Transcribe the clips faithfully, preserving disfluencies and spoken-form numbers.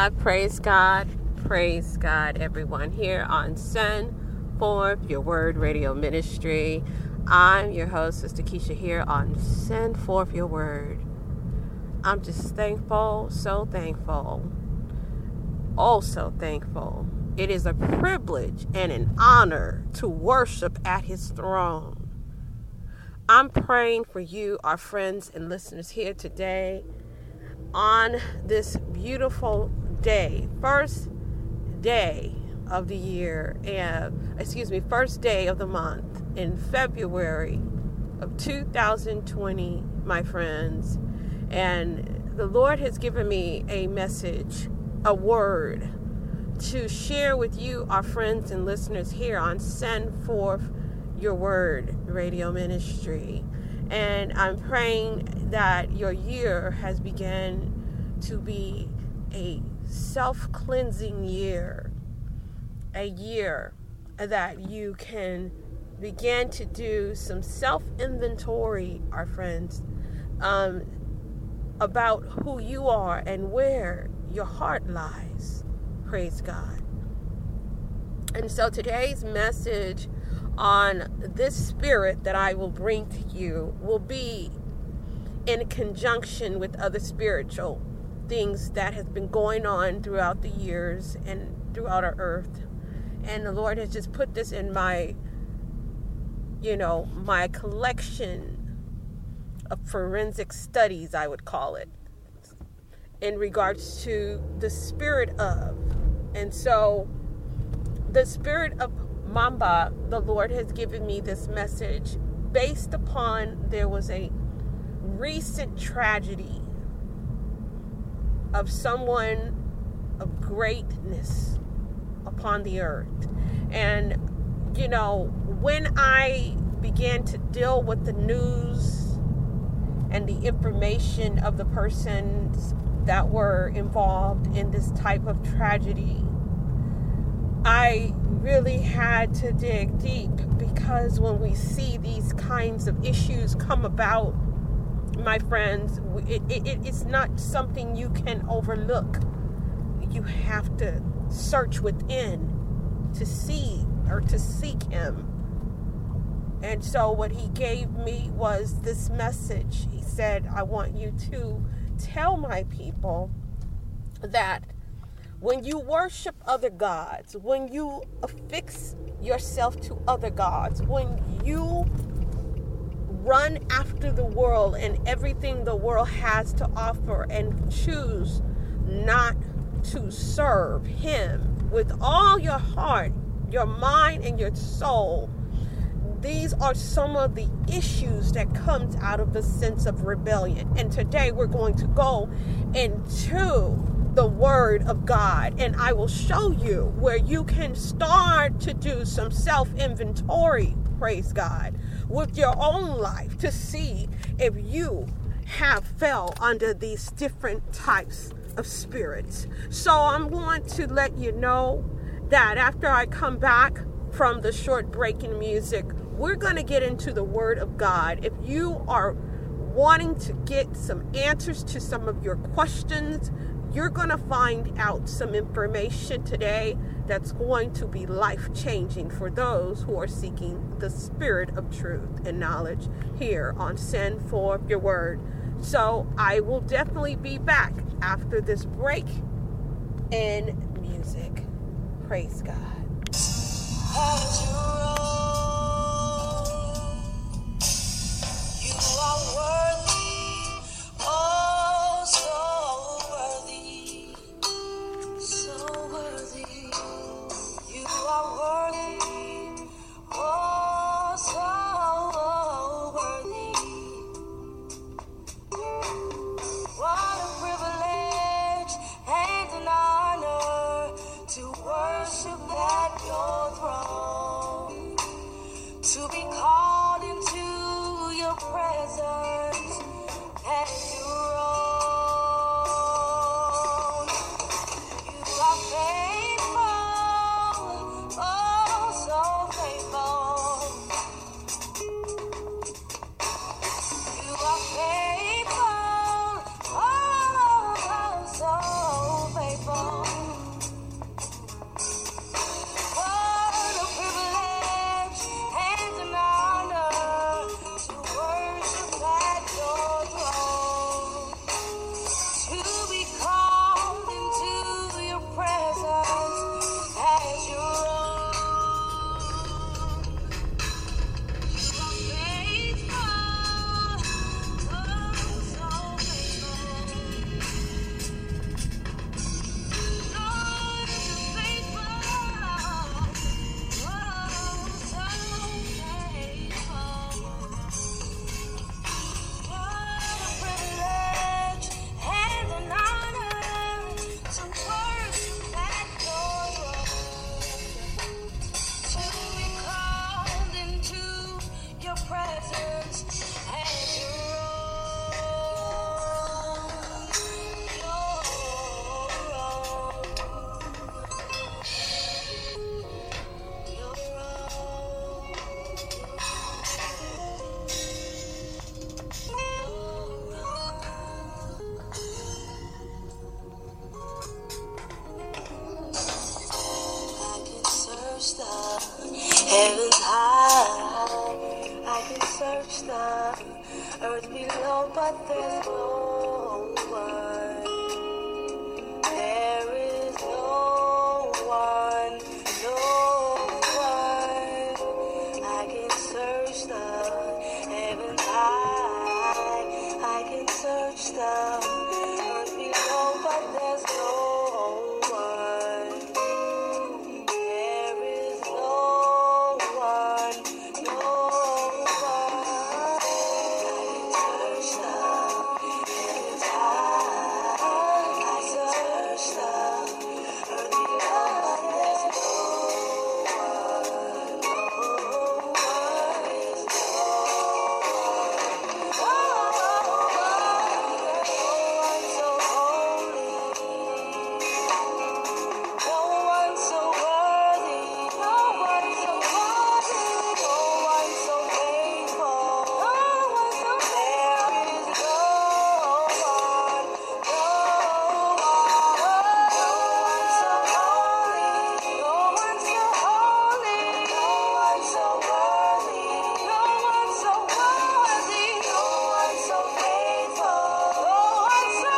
God, praise God, praise God, everyone here on Send Forth Your Word Radio Ministry. I'm your host, Sister Keisha, here on Send Forth Your Word. I'm just thankful, so thankful, oh so thankful. It is a privilege and an honor to worship at His throne. I'm praying for you, our friends and listeners here today on this beautiful day, first day of the year, and excuse me, first day of the month in February of two thousand twenty, my friends. And the Lord has given me a message, a word to share with you, our friends and listeners here on Send Forth Your Word Radio Ministry. And I'm praying that your year has begun to be a self-cleansing year, a year that you can begin to do some self-inventory, our friends, um, about who you are and where your heart lies. Praise God. And so today's message on this spirit that I will bring to you will be in conjunction with other spiritual things that has been going on throughout the years and throughout our earth. And the Lord has just put this in my, you know, my collection of forensic studies, I would call it, in regards to the spirit of. And so the spirit of Mamba, the Lord has given me this message based upon there was a recent tragedy of someone of greatness upon the earth. And, you know, when I began to deal with the news and the information of the persons that were involved in this type of tragedy, I really had to dig deep, because when we see these kinds of issues come about, my friends, it, it, it's not something you can overlook. You have to search within to see or to seek Him. And so what He gave me was this message. He said, I want you to tell my people that when you worship other gods, when you affix yourself to other gods, when you run after the world and everything the world has to offer and choose not to serve Him with all your heart, your mind, and your soul, these are some of the issues that comes out of the sense of rebellion. And today we're going to go into the Word of God, and I will show you where you can start to do some self-inventory, praise God, with your own life to see if you have fell under these different types of spirits. So I'm going to let you know that after I come back from the short break in music, we're going to get into the Word of God. If you are wanting to get some answers to some of your questions, you're going to find out some information today that's going to be life-changing for those who are seeking the spirit of truth and knowledge here on Send Forth Your Word. So I will definitely be back after this break in music. Praise God. You are worthy, oh so worthy, so worthy. You are worthy, oh so worthy. What a privilege and an honor to worship at your throne, to be called into your presence and your own. You are faithful, oh so faithful. You are faithful, oh so faithful. search the heavens high. I can search the earth below, but there's no one. There is no one, no one. I can search the heavens high. I can search the earth below, but there's no one. There is no one, no one. I can search the heavens high. I can search the earth below, but there's no one, no one. There's no one, no one so holy. No one so worthy, no one so worthy, no one so faithful, no one so there is no one, no one, no one so holy, no one so holy, no one so worthy, no one so worthy, no one so faithful, no one so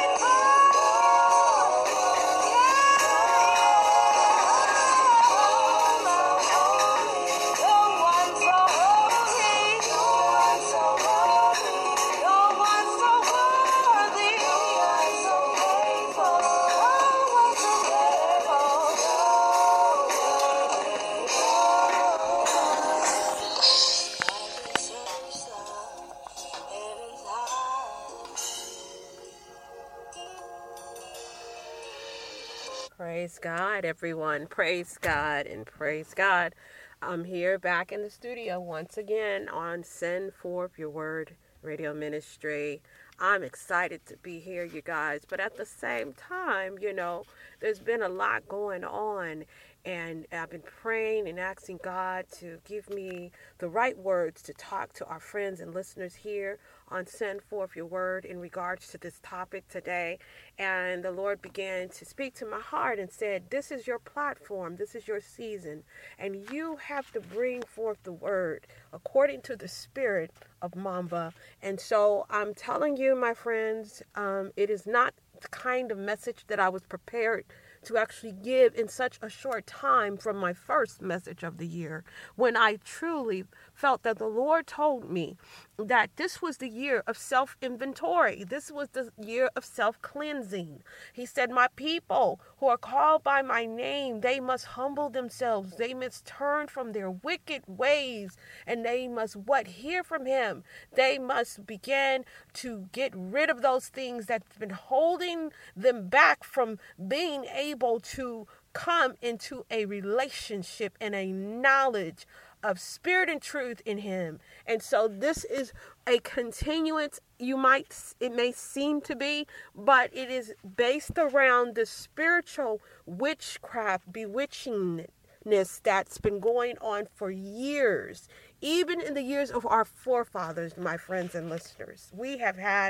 Praise God, everyone. Praise God and praise God. I'm here back in the studio once again on Send Forth Your Word Radio Ministry. I'm excited to be here, you guys. But at the same time, you know, there's been a lot going on. And I've been praying and asking God to give me the right words to talk to our friends and listeners here on Send Forth Your Word in regards to this topic today. And the Lord began to speak to my heart and said, this is your platform, this is your season, and you have to bring forth the word according to the spirit of Mamba. And so I'm telling you, my friends, um, it is not the kind of message that I was prepared to actually give in such a short time from my first message of the year, when I truly felt that the Lord told me that this was the year of self-inventory. This was the year of self-cleansing. He said, my people who are called by my name, they must humble themselves. They must turn from their wicked ways, and they must what? Hear from him. They must begin to get rid of those things that's been holding them back from being able to come into a relationship and a knowledge of spirit and truth in him. And so this is a continuance, you might, it may seem to be, but it is based around the spiritual witchcraft, bewitchingness that's been going on for years, even in the years of our forefathers, my friends and listeners. We have had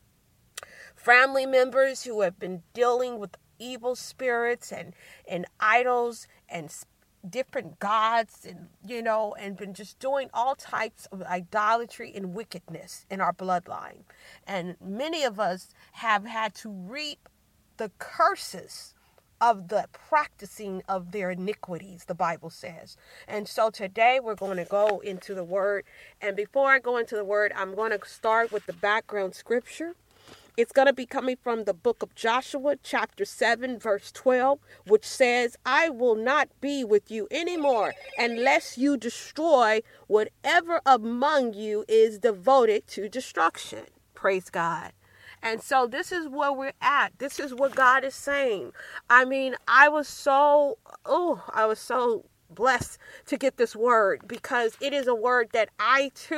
family members who have been dealing with evil spirits and, and idols and different gods, and you know, and been just doing all types of idolatry and wickedness in our bloodline. And many of us have had to reap the curses of the practicing of their iniquities, the Bible says. And so today we're going to go into the word. And before I go into the word, I'm going to start with the background scripture. It's going to be coming from the book of Joshua, chapter seven, verse twelve, which says, I will not be with you anymore unless you destroy whatever among you is devoted to destruction. Praise God. And so this is where we're at. This is what God is saying. I mean, I was so, oh, I was so blessed to get this word, because it is a word that I too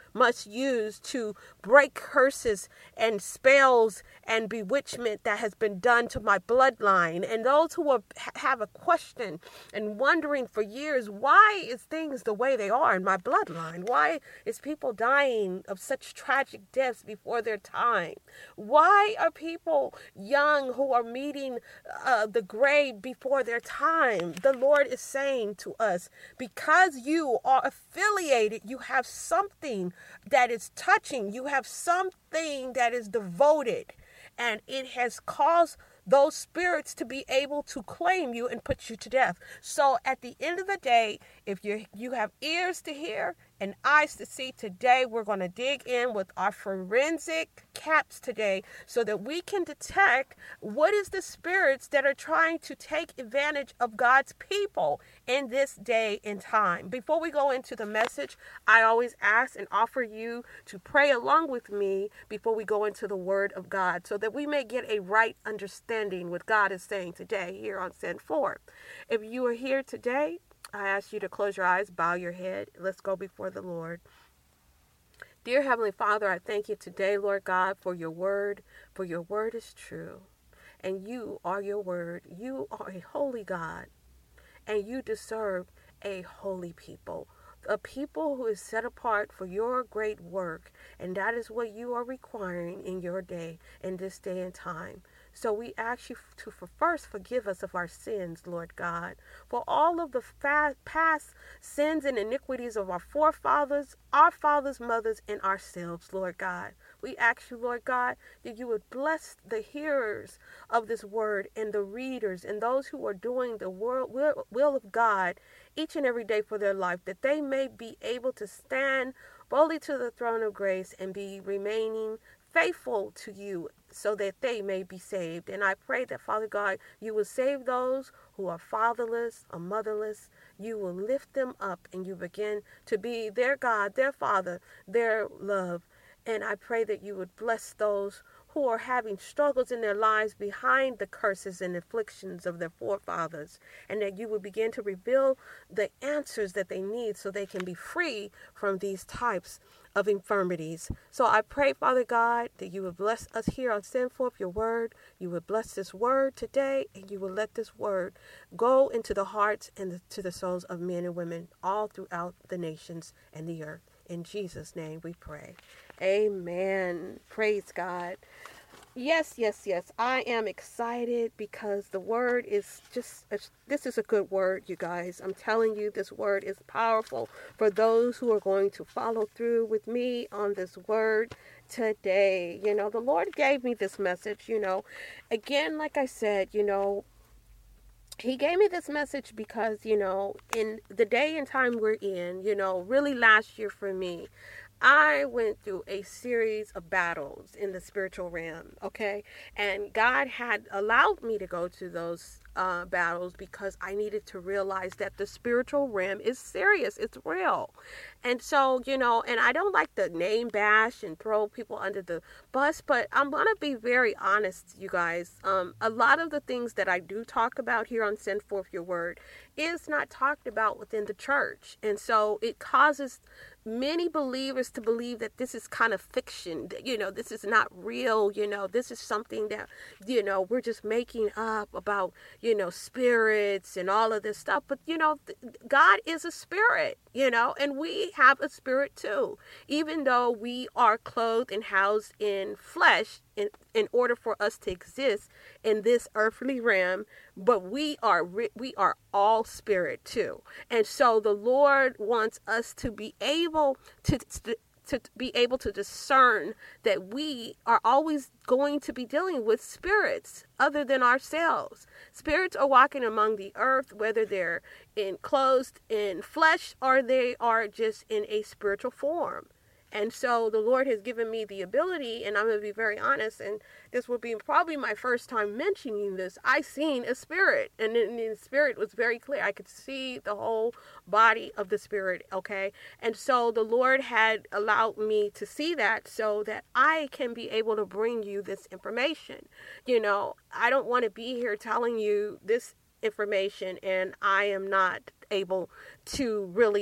must use to break curses and spells and bewitchment that has been done to my bloodline. And those who are, have a question and wondering for years, why is things the way they are in my bloodline? Why is people dying of such tragic deaths before their time? Why are people young who are meeting uh, the grave before their time? The Lord is saying to us, because you are affiliated, you have something that is touching, you have something that is devoted, and it has caused those spirits to be able to claim you and put you to death. So at the end of the day, if you you have ears to hear and eyes to see, today we're going to dig in with our forensic caps today so that we can detect what is the spirits that are trying to take advantage of God's people in this day and time. Before we go into the message, I always ask and offer you to pray along with me before we go into the Word of God so that we may get a right understanding what God is saying today here on Send Forth. If you are here today, I ask you to close your eyes, bow your head. Let's go before the Lord. Dear Heavenly Father, I thank you today, Lord God, for your word, for your word is true. And you are your word. You are a holy God, and you deserve a holy people, a people who is set apart for your great work. And that is what you are requiring in your day, in this day and time. So we ask you to for first forgive us of our sins, Lord God, for all of the fa- past sins and iniquities of our forefathers, our fathers, mothers, and ourselves, Lord God. We ask you, Lord God, that you would bless the hearers of this word and the readers and those who are doing the will, will, will of God each and every day for their life, that they may be able to stand boldly to the throne of grace and be remaining faithful to you so that they may be saved. And I pray that, Father God, you will save those who are fatherless or motherless. You will lift them up and you begin to be their God, their Father, their love. And I pray that you would bless those who are having struggles in their lives behind the curses and afflictions of their forefathers, and that you would begin to reveal the answers that they need so they can be free from these types of infirmities. So I pray, Father God, that you would bless us here on Send Forth Your Word. You would bless this word today, and you would let this word go into the hearts and the, to the souls of men and women all throughout the nations and the earth. In Jesus' name we pray. Amen. Praise God. Yes, yes, yes. I am excited because the word is just, this is a good word, you guys. I'm telling you, this word is powerful for those who are going to follow through with me on this word today. You know, the Lord gave me this message, you know. Again, like I said, you know, He gave me this message because, you know, in the day and time we're in, you know, really last year for me, I went through a series of battles in the spiritual realm, okay? And God had allowed me to go to those uh, battles because I needed to realize that the spiritual realm is serious. It's real. And so, you know, and I don't like the name bash and throw people under the bus, but I'm going to be very honest, you guys. Um, a lot of the things that I do talk about here on Send Forth Your Word is not talked about within the church. And so it causes many believers to believe that this is kind of fiction, that, you know, this is not real, you know, this is something that, you know, we're just making up about, you know, spirits and all of this stuff. But, you know, God is a spirit, you know, and we have a spirit too, even though we are clothed and housed in flesh in, in order for us to exist in this earthly realm, but we are we are all spirit too. And so the Lord wants us to be able to, to to be able to discern that we are always going to be dealing with spirits other than ourselves. Spirits are walking among the earth, whether they're enclosed in flesh or they are just in a spiritual form. And so the Lord has given me the ability, and I'm going to be very honest, and this will be probably my first time mentioning this. I seen a spirit, and the spirit was very clear. I could see the whole body of the spirit, okay? And so the Lord had allowed me to see that so that I can be able to bring you this information. You know, I don't want to be here telling you this information, and I am not able to really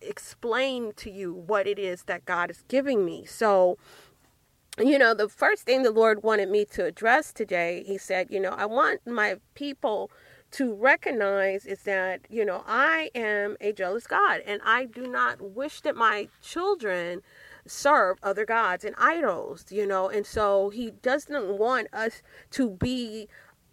explain to you what it is that God is giving me. So, you know, the first thing the Lord wanted me to address today, he said, you know, I want my people to recognize is that, you know, I am a jealous God, and I do not wish that my children serve other gods and idols, you know, and so he doesn't want us to be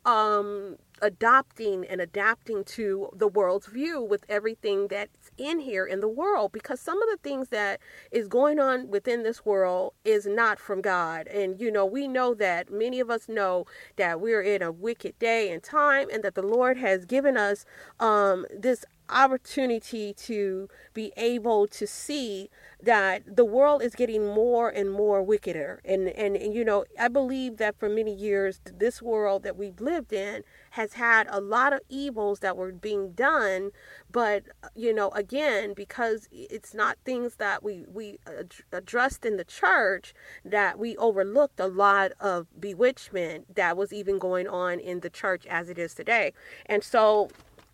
um adopting and adapting to the world's view with everything that's in here in the world, because some of the things that is going on within this world is not from God. And you know, we know that many of us know that we're in a wicked day and time, and that the Lord has given us um this opportunity to be able to see that the world is getting more and more wickeder. And, and, and, you know, I believe that for many years, this world that we've lived in has had a lot of evils that were being done. But, you know, again, because it's not things that we, we addressed in the church, that we overlooked a lot of bewitchment that was even going on in the church as it is today. And so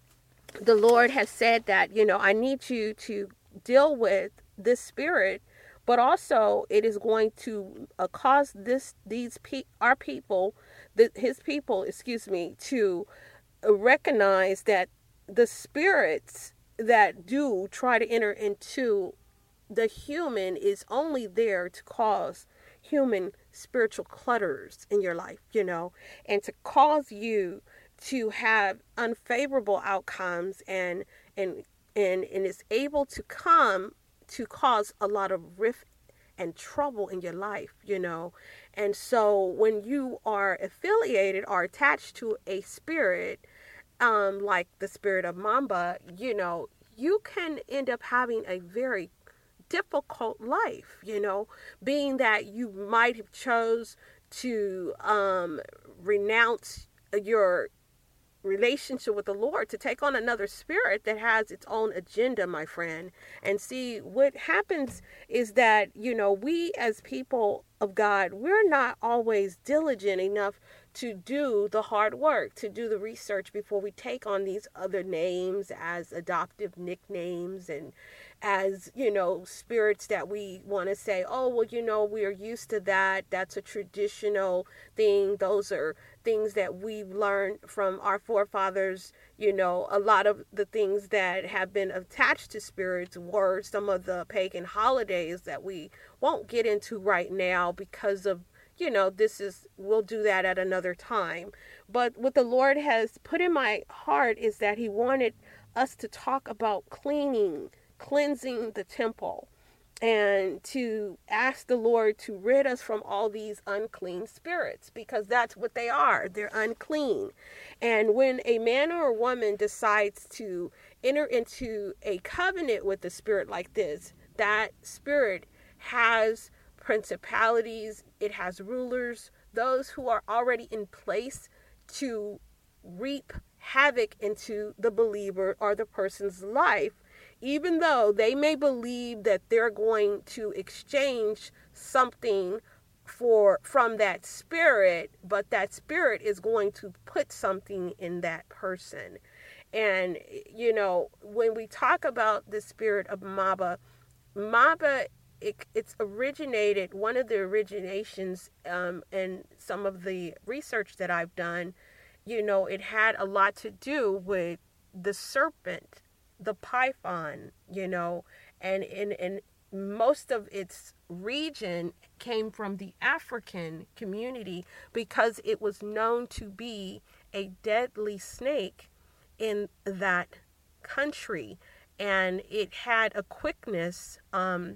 the Lord has said that, you know, I need you to deal with this spirit, but also it is going to uh, cause this, these, pe- our people, the, his people, excuse me, to recognize that the spirits that do try to enter into the human is only there to cause human spiritual clutters in your life, you know, and to cause you to have unfavorable outcomes, and and and and is able to come to cause a lot of rift and trouble in your life, you know. And so when you are affiliated or attached to a spirit, um, like the spirit of Mamba, you know, you can end up having a very difficult life, you know, being that you might have chose to um, renounce your relationship with the Lord to take on another spirit that has its own agenda, my friend. And see, what happens is that, you know, we as people of God, we're not always diligent enough to do the hard work, to do the research before we take on these other names as adoptive nicknames, and as, you know, spirits that we want to say, oh, well, you know, we're used to that. That's a traditional thing. Those are things that we've learned from our forefathers. You know, a lot of the things that have been attached to spirits were some of the pagan holidays that we won't get into right now because of, you know, this is, we'll do that at another time. But what the Lord has put in my heart is that he wanted us to talk about cleaning, cleansing the temple, and to ask the Lord to rid us from all these unclean spirits, because that's what they are. They're unclean. And when a man or a woman decides to enter into a covenant with a spirit like this, that spirit has principalities, it has rulers, those who are already in place to reap havoc into the believer or the person's life, even though they may believe that they're going to exchange something for from that spirit, but that spirit is going to put something in that person. And, you know, when we talk about the spirit of Maba, Maba, it, it's originated, one of the originations um, and some of the research that I've done, you know, it had a lot to do with the serpent, the python, you know, and in and most of its region came from the African community because it was known to be a deadly snake in that country, and it had a quickness um,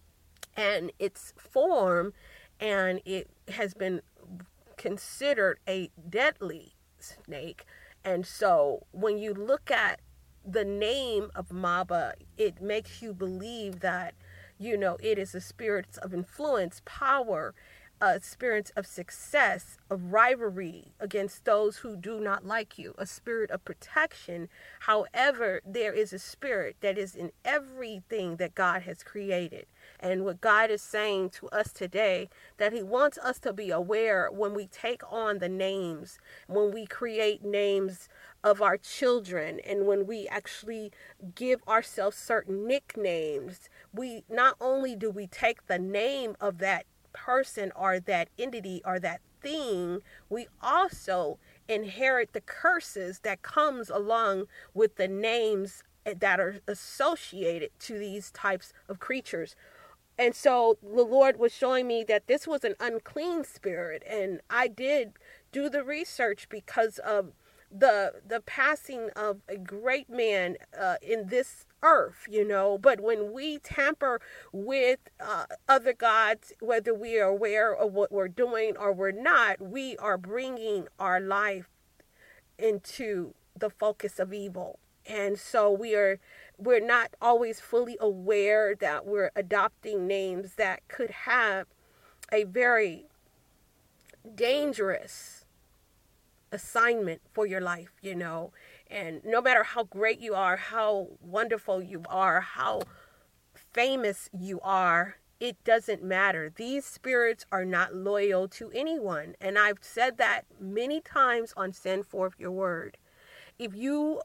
and its form, and it has been considered a deadly snake. And so when you look at the name of Maba, it makes you believe that, you know, it is a spirit of influence, power, a spirit of success, of rivalry against those who do not like you, a spirit of protection. However, there is a spirit that is in everything that God has created. And what God is saying to us today, that he wants us to be aware when we take on the names, when we create names of our children, and when we actually give ourselves certain nicknames, we not only do we take the name of that person or that entity or that thing, we also inherit the curses that comes along with the names that are associated to these types of creatures. And so the Lord was showing me that this was an unclean spirit, and I did do the research because of the the passing of a great man uh, in this earth, you know. But when we tamper with uh, other gods, whether we are aware of what we're doing or we're not, we are bringing our life into the focus of evil. And so we are we're not always fully aware that we're adopting names that could have a very dangerous assignment for your life, you know. And no matter how great you are, how wonderful you are, how famous you are, it doesn't matter. These spirits are not loyal to anyone. And I've said that many times on Send Forth Your Word. If you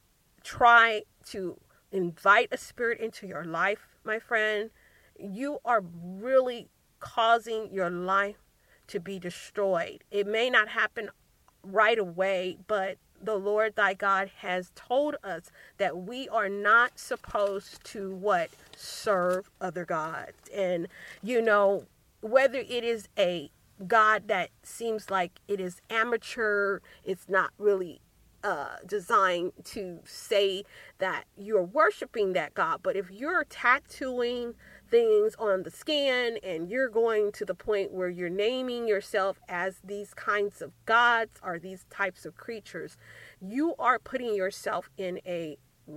try to invite a spirit into your life, my friend, you are really causing your life to be destroyed. It may not happen right away, but the Lord thy God has told us that we are not supposed to what? Serve other gods. And, you know, whether it is a God that seems like it is amateur, it's not really uh, designed to say that you're worshiping that God. But if you're tattooing things on the skin and you're going to the point where you're naming yourself as these kinds of gods or these types of creatures, you are putting yourself in a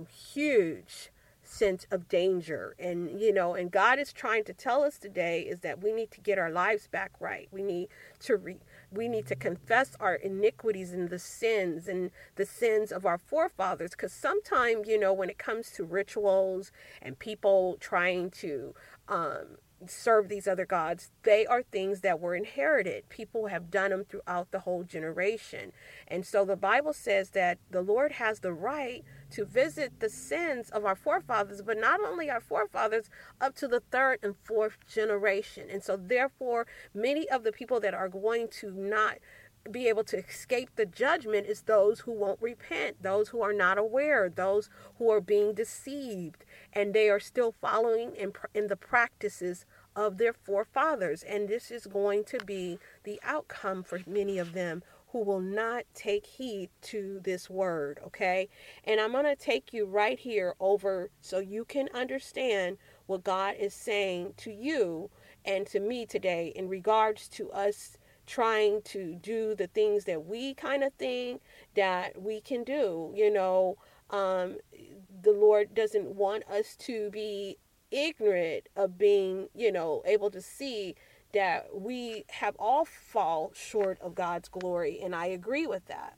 huge sense of danger. And, you know, and God is trying to tell us today is that we need to get our lives back right. We need to re- we need to confess our iniquities and the sins and the sins of our forefathers. Because sometimes, you know, when it comes to rituals and people trying to um, serve these other gods, they are things that were inherited. People have done them throughout the whole generation. And so the Bible says that the Lord has the right to visit the sins of our forefathers, but not only our forefathers, up to the third and fourth generation. And so therefore, many of the people that are going to not be able to escape the judgment is those who won't repent, those who are not aware, those who are being deceived, and they are still following in, in the practices of their forefathers. And this is going to be the outcome for many of them who will not take heed to this word, okay? And I'm going to take you right here over so you can understand what God is saying to you and to me today in regards to us trying to do the things that we kind of think that we can do. You know, um, the Lord doesn't want us to be ignorant of being, you know, able to see that we have all fall short of God's glory. And I agree with that.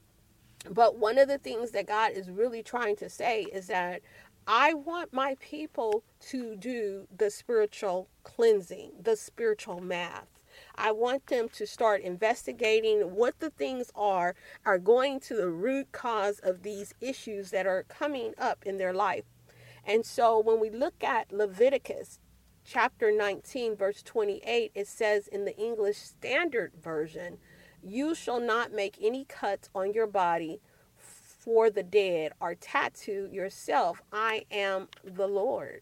But one of the things that God is really trying to say is that I want my people to do the spiritual cleansing, the spiritual math. I want them to start investigating what the things are, are going to the root cause of these issues that are coming up in their life. And so when we look at Leviticus chapter nineteen, verse twenty-eight, it says in the English Standard Version, "You shall not make any cuts on your body for the dead or tattoo yourself. I am the Lord,"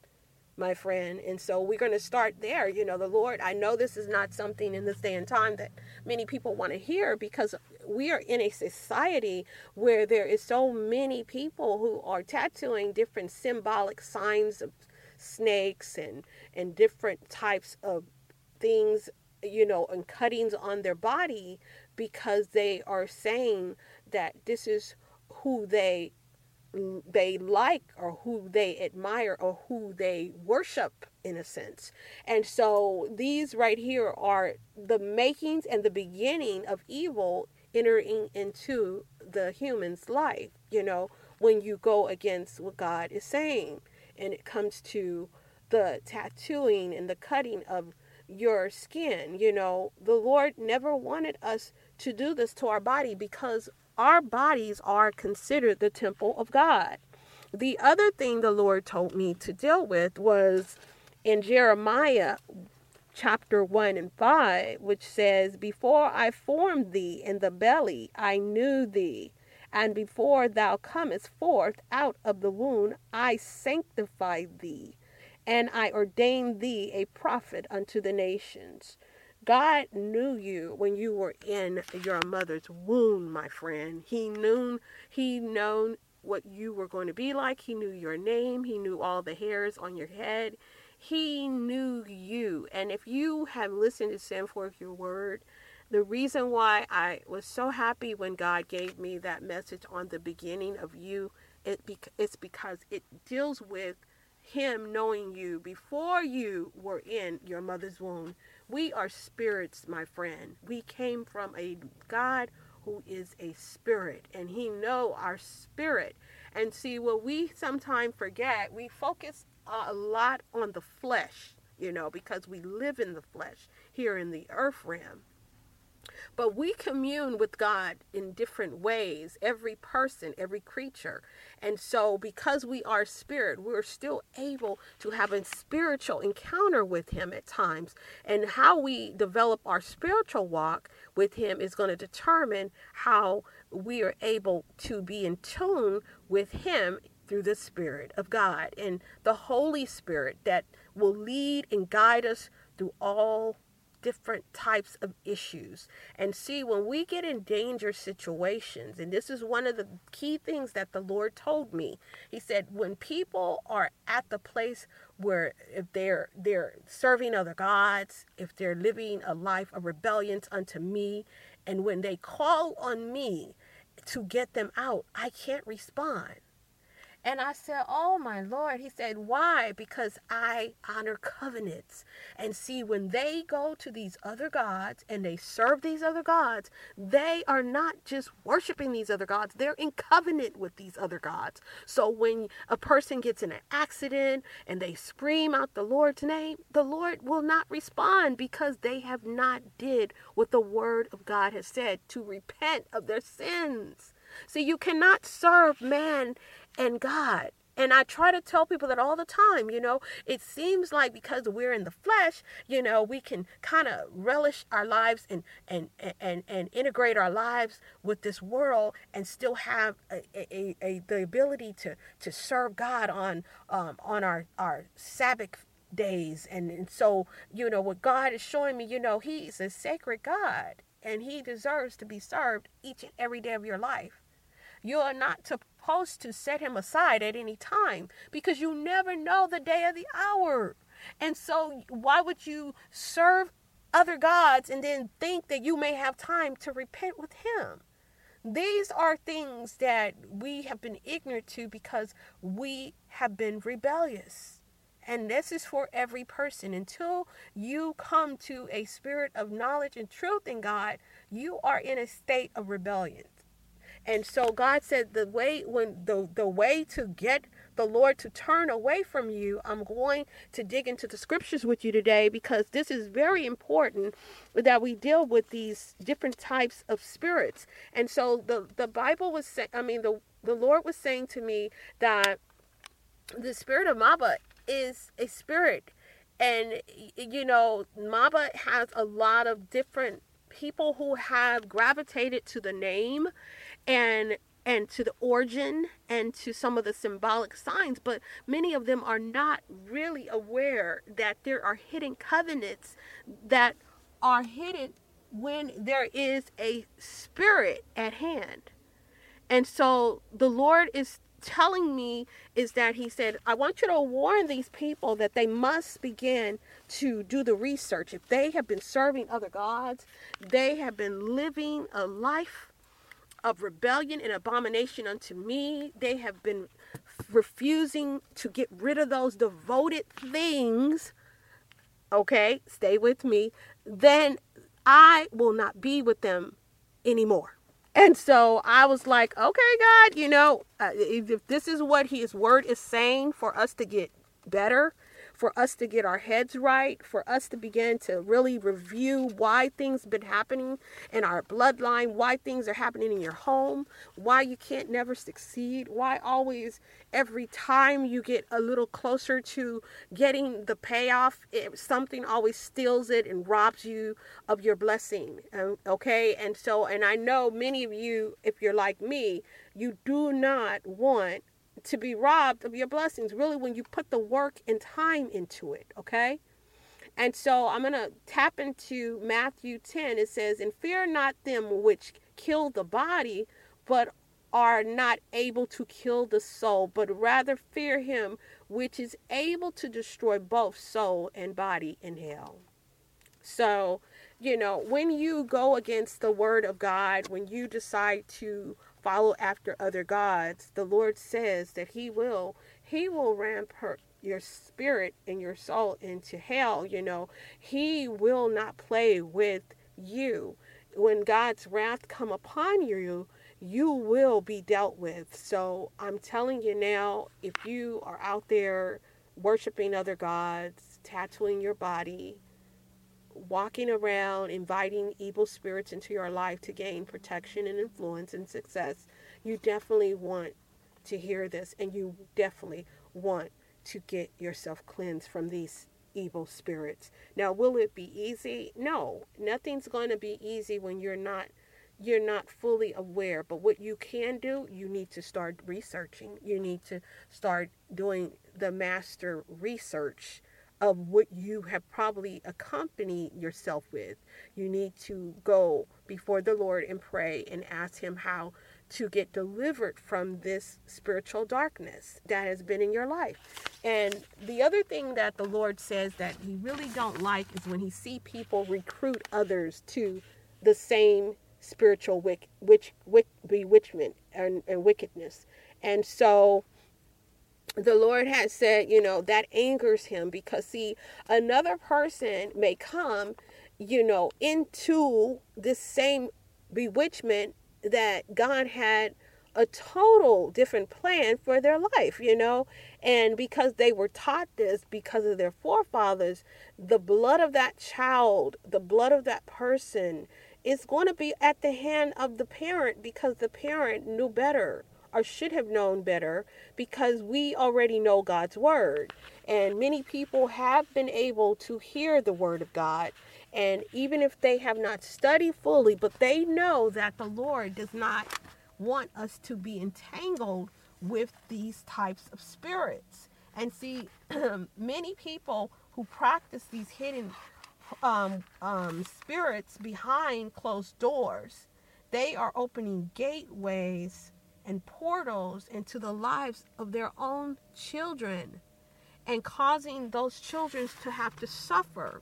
my friend. And so we're going to start there. You know, the Lord, I know this is not something in this day and time that many people want to hear, because we are in a society where there is so many people who are tattooing different symbolic signs of snakes and, and different types of things, you know, and cuttings on their body, because they are saying that this is who they they like or who they admire or who they worship in a sense. And so these right here are the makings and the beginning of evil entering into the human's life, you know, when you go against what God is saying. And it comes to the tattooing and the cutting of your skin. You know, the Lord never wanted us to do this to our body because our bodies are considered the temple of God. The other thing the Lord told me to deal with was in Jeremiah chapter one and five, which says, "Before I formed thee in the belly, I knew thee. And before thou comest forth out of the womb, I sanctified thee. And I ordained thee a prophet unto the nations." God knew you when you were in your mother's womb, my friend. He knew, he known what you were going to be like. He knew your name. He knew all the hairs on your head. He knew you. And if you have listened to Send Forth Your Word, the reason why I was so happy when God gave me that message on the beginning of you, it bec- it's because it deals with Him knowing you before you were in your mother's womb. We are spirits, my friend. We came from a God who is a spirit, and He know our spirit. And see, what we sometimes forget, we focus a lot on the flesh, you know, because we live in the flesh here in the earth realm. But we commune with God in different ways, every person, every creature. And so because we are spirit, we're still able to have a spiritual encounter with Him at times. And how we develop our spiritual walk with Him is going to determine how we are able to be in tune with Him through the Spirit of God and the Holy Spirit that will lead and guide us through all different types of issues. And see, when we get in danger situations, and this is one of the key things that the Lord told me, He said, when people are at the place where if they're they're serving other gods, if they're living a life of rebellion unto me, and when they call on me to get them out, I can't respond. And I said, "Oh, my Lord." He said, "Why? Because I honor covenants." And see, when they go to these other gods and they serve these other gods, they are not just worshiping these other gods. They're in covenant with these other gods. So when a person gets in an accident and they scream out the Lord's name, the Lord will not respond because they have not did what the word of God has said, to repent of their sins. See, you cannot serve man and God. And I try to tell people that all the time, you know, it seems like because we're in the flesh, you know, we can kind of relish our lives and, and, and, and integrate our lives with this world and still have a, a, a, the ability to, to serve God on, um, on our, our Sabbath days. And, and so, you know, what God is showing me, you know, He's a sacred God and He deserves to be served each and every day of your life. You are not supposed to set Him aside at any time because you never know the day or the hour. And so why would you serve other gods and then think that you may have time to repent with Him? These are things that we have been ignorant to because we have been rebellious. And this is for every person. Until you come to a spirit of knowledge and truth in God, you are in a state of rebellion. And so God said the way when the, the way to get the Lord to turn away from you, I'm going to dig into the scriptures with you today because this is very important that we deal with these different types of spirits. And so the, the Bible was saying, I mean, the, the Lord was saying to me that the spirit of Maba is a spirit. And, you know, Maba has a lot of different people who have gravitated to the name and and to the origin and to some of the symbolic signs, but many of them are not really aware that there are hidden covenants that are hidden when there is a spirit at hand. And so the Lord is telling me is that He said, I want you to warn these people that they must begin to do the research. If they have been serving other gods, they have been living a life of rebellion and abomination unto me. They have been refusing to get rid of those devoted things. Okay, stay with me. Then I will not be with them anymore. And so I was like, okay, God, you know, uh, if this is what his word is saying for us to get better, for us to get our heads right, for us to begin to really review why things been happening in our bloodline, why things are happening in your home, why you can't never succeed, why always every time you get a little closer to getting the payoff, it, something always steals it and robs you of your blessing. Um, okay. And so, and I know many of you, if you're like me, you do not want to be robbed of your blessings, really, when you put the work and time into it, okay? And so I'm going to tap into Matthew ten. It says, and fear not them which kill the body, but are not able to kill the soul, but rather fear him which is able to destroy both soul and body in hell. So, you know, when you go against the word of God, when you decide to follow after other gods, the Lord says that he will, he will rampart your spirit and your soul into hell. You know, he will not play with you. When God's wrath come upon you, you will be dealt with. So I'm telling you now, if you are out there worshiping other gods, tattooing your body, walking around inviting evil spirits into your life to gain protection and influence and success, you definitely want to hear this, and you definitely want to get yourself cleansed from these evil spirits. Now, will it be easy? No, nothing's going to be easy when you're not you're not fully aware. But what you can do, you need to start researching. You need to start doing the master research of what you have probably accompanied yourself with. You need to go before the Lord and pray and ask him how to get delivered from this spiritual darkness that has been in your life. And the other thing that the Lord says that he really don't like is when he see people recruit others to the same spiritual wick, witch, wick, bewitchment and, and wickedness. And so the Lord has said, you know, that angers him, because see, another person may come, you know, into this same bewitchment that God had a total different plan for their life, you know, and because they were taught this because of their forefathers, the blood of that child, the blood of that person is going to be at the hand of the parent, because the parent knew better, or should have known better, because we already know God's word. And many people have been able to hear the word of God. And even if they have not studied fully, but they know that the Lord does not want us to be entangled with these types of spirits. And see, many people who practice these hidden um, um, spirits behind closed doors, they are opening gateways and portals into the lives of their own children, and causing those children to have to suffer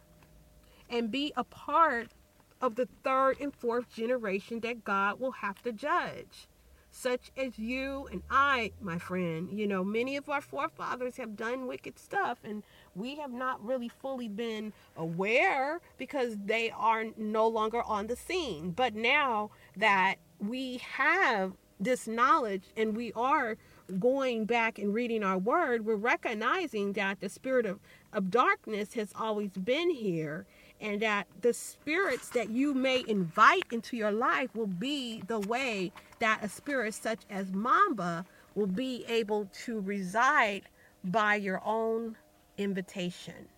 and be a part of the third and fourth generation that God will have to judge, such as you and I, my friend. You know, many of our forefathers have done wicked stuff, and we have not really fully been aware because they are no longer on the scene. But now that we have this knowledge and we are going back and reading our word, we're recognizing that the spirit of, of darkness has always been here, and that the spirits that you may invite into your life will be the way that a spirit such as Mamba will be able to reside by your own invitation.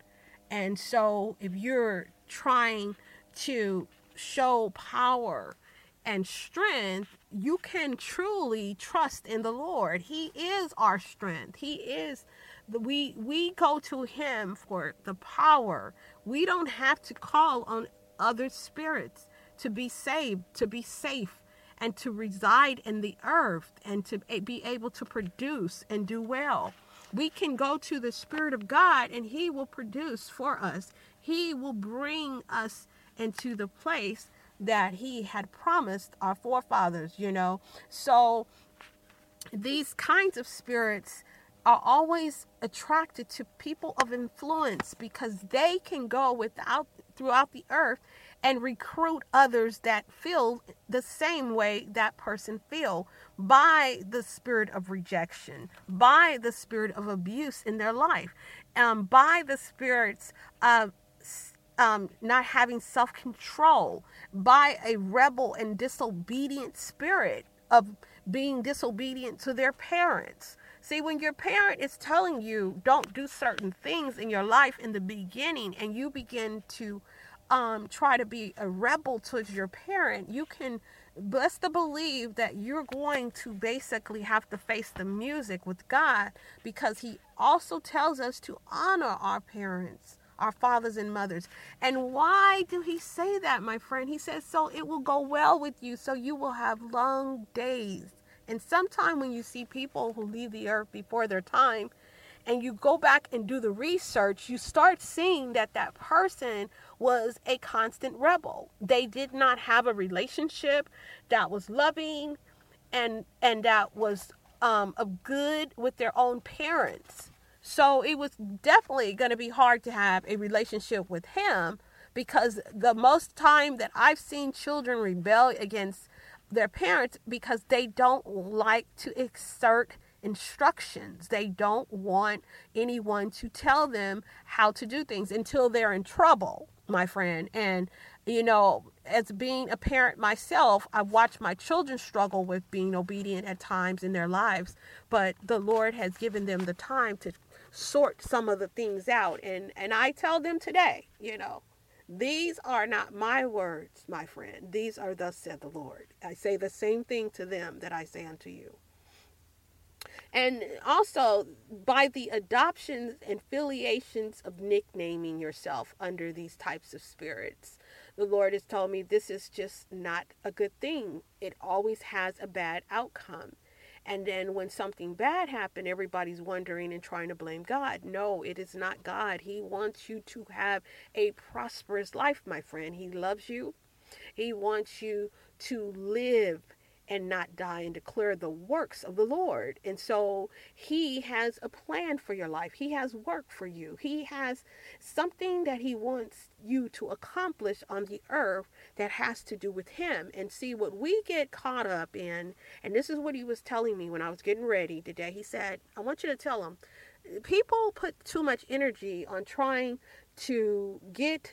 And so if you're trying to show power and strength, you can truly trust in the Lord. He is our strength. He is the, we we go to him for the power. We don't have to call on other spirits to be saved, to be safe, and to reside in the earth, and to be able to produce and do well. We can go to the Spirit of God, and he will produce for us. He will bring us into the place that he had promised our forefathers, you know. So these kinds of spirits are always attracted to people of influence because they can go without throughout the earth and recruit others that feel the same way that person feel by the spirit of rejection, by the spirit of abuse in their life, um, by the spirits of um, not having self-control, by a rebel and disobedient spirit of being disobedient to their parents. See, when your parent is telling you don't do certain things in your life in the beginning and you begin to um, try to be a rebel towards your parent, you can best to believe that you're going to basically have to face the music with God, because he also tells us to honor our parents, our fathers and mothers. And why do he say that, my friend? He says, so it will go well with you, so you will have long days. And sometime when you see people who leave the earth before their time, and you go back and do the research, you start seeing that that person was a constant rebel. They did not have a relationship that was loving and and that was um, of good with their own parents. So it was definitely going to be hard to have a relationship with him, because the most time that I've seen children rebel against their parents because they don't like to exert instructions. They don't want anyone to tell them how to do things until they're in trouble, my friend. And, you know, as being a parent myself, I've watched my children struggle with being obedient at times in their lives, but the Lord has given them the time to sort some of the things out. And, and I tell them today, you know, these are not my words, my friend. These are thus said the Lord. I say the same thing to them that I say unto you. And also, by the adoptions and filiations of nicknaming yourself under these types of spirits, the Lord has told me this is just not a good thing. It always has a bad outcome. And then when something bad happened, everybody's wondering and trying to blame God. No, it is not God. He wants you to have a prosperous life, my friend. He loves you. He wants you to live and not die and declare the works of the Lord. And so he has a plan for your life. He has work for you. He has something that he wants you to accomplish on the earth that has to do with him. And see, what we get caught up in, and this is what he was telling me when I was getting ready today. He said, I want you to tell him, people put too much energy on trying to get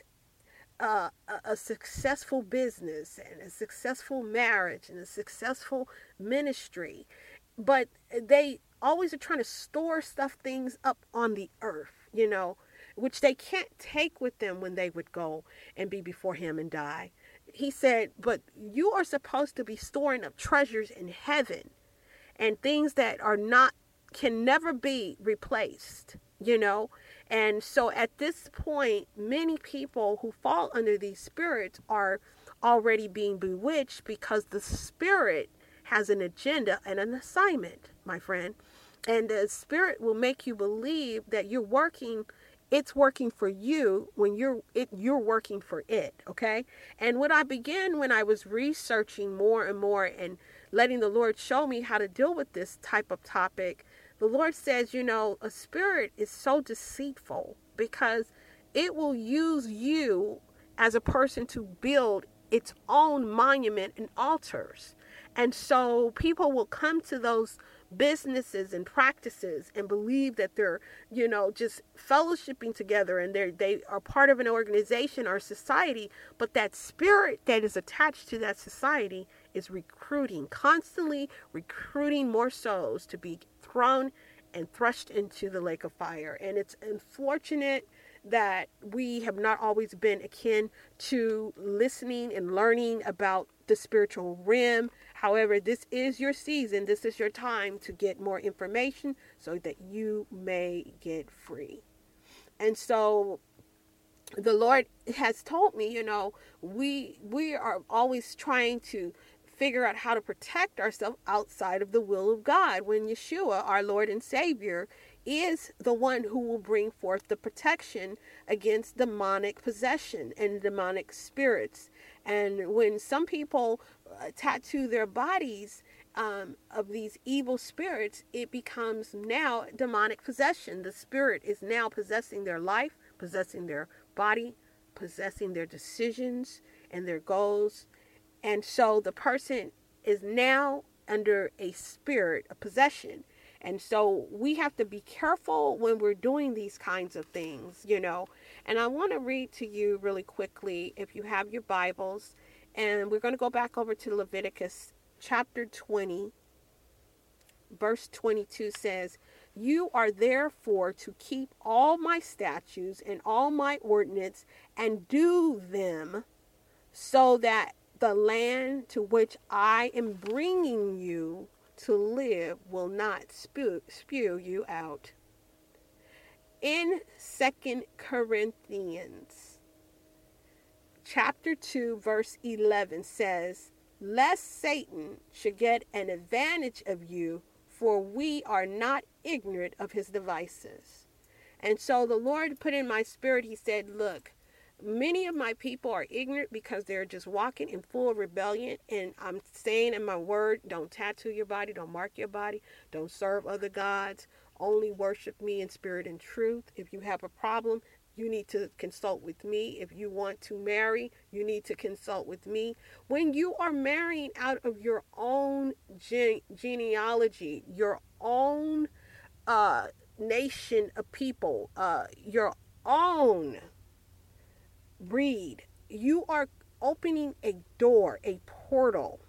Uh, a, a successful business and a successful marriage and a successful ministry, but they always are trying to store stuff, things up on the earth, you know, which they can't take with them when they would go and be before him and die. He said, but you are supposed to be storing up treasures in heaven and things that are not, can never be replaced, you know. And so at this point, many people who fall under these spirits are already being bewitched because the spirit has an agenda and an assignment, my friend. And the spirit will make you believe that you're working, it's working for you when you're it you're working for it, okay? And what I began when I was researching more and more and letting the Lord show me how to deal with this type of topic, the Lord says, you know, a spirit is so deceitful because it will use you as a person to build its own monument and altars. And so people will come to those businesses and practices and believe that they're, you know, just fellowshipping together and they're, they are part of an organization or society. But that spirit that is attached to that society is recruiting, constantly recruiting more souls to be thrown and thrust into the lake of fire. And it's unfortunate that we have not always been akin to listening and learning about the spiritual realm. However, this is your season. This is your time to get more information so that you may get free. And so the Lord has told me, you know, we we are always trying to figure out how to protect ourselves outside of the will of God, when Yeshua, our Lord and Savior, is the one who will bring forth the protection against demonic possession and demonic spirits. And when some people uh, tattoo their bodies um, of these evil spirits, it becomes now demonic possession. The spirit is now possessing their life, possessing their body, possessing their decisions and their goals. And so the person is now under a spirit of possession. And so we have to be careful when we're doing these kinds of things, you know. And I want to read to you really quickly, if you have your Bibles, and we're going to go back over to Leviticus chapter twenty, verse twenty-two says, "You are therefore to keep all my statutes and all my ordinance and do them, so that the land to which I am bringing you to live will not spew, spew you out." In Second Corinthians chapter two, verse eleven says, "Lest Satan should get an advantage of you, for we are not ignorant of his devices." And so the Lord put in my spirit, he said, look, many of my people are ignorant because they're just walking in full rebellion. And I'm saying in my word, don't tattoo your body, don't mark your body, don't serve other gods, only worship me in spirit and truth. If you have a problem, you need to consult with me. If you want to marry, you need to consult with me. When you are marrying out of your own gene- genealogy, your own uh, nation of people, uh, your own breed, you are opening a door, a portal,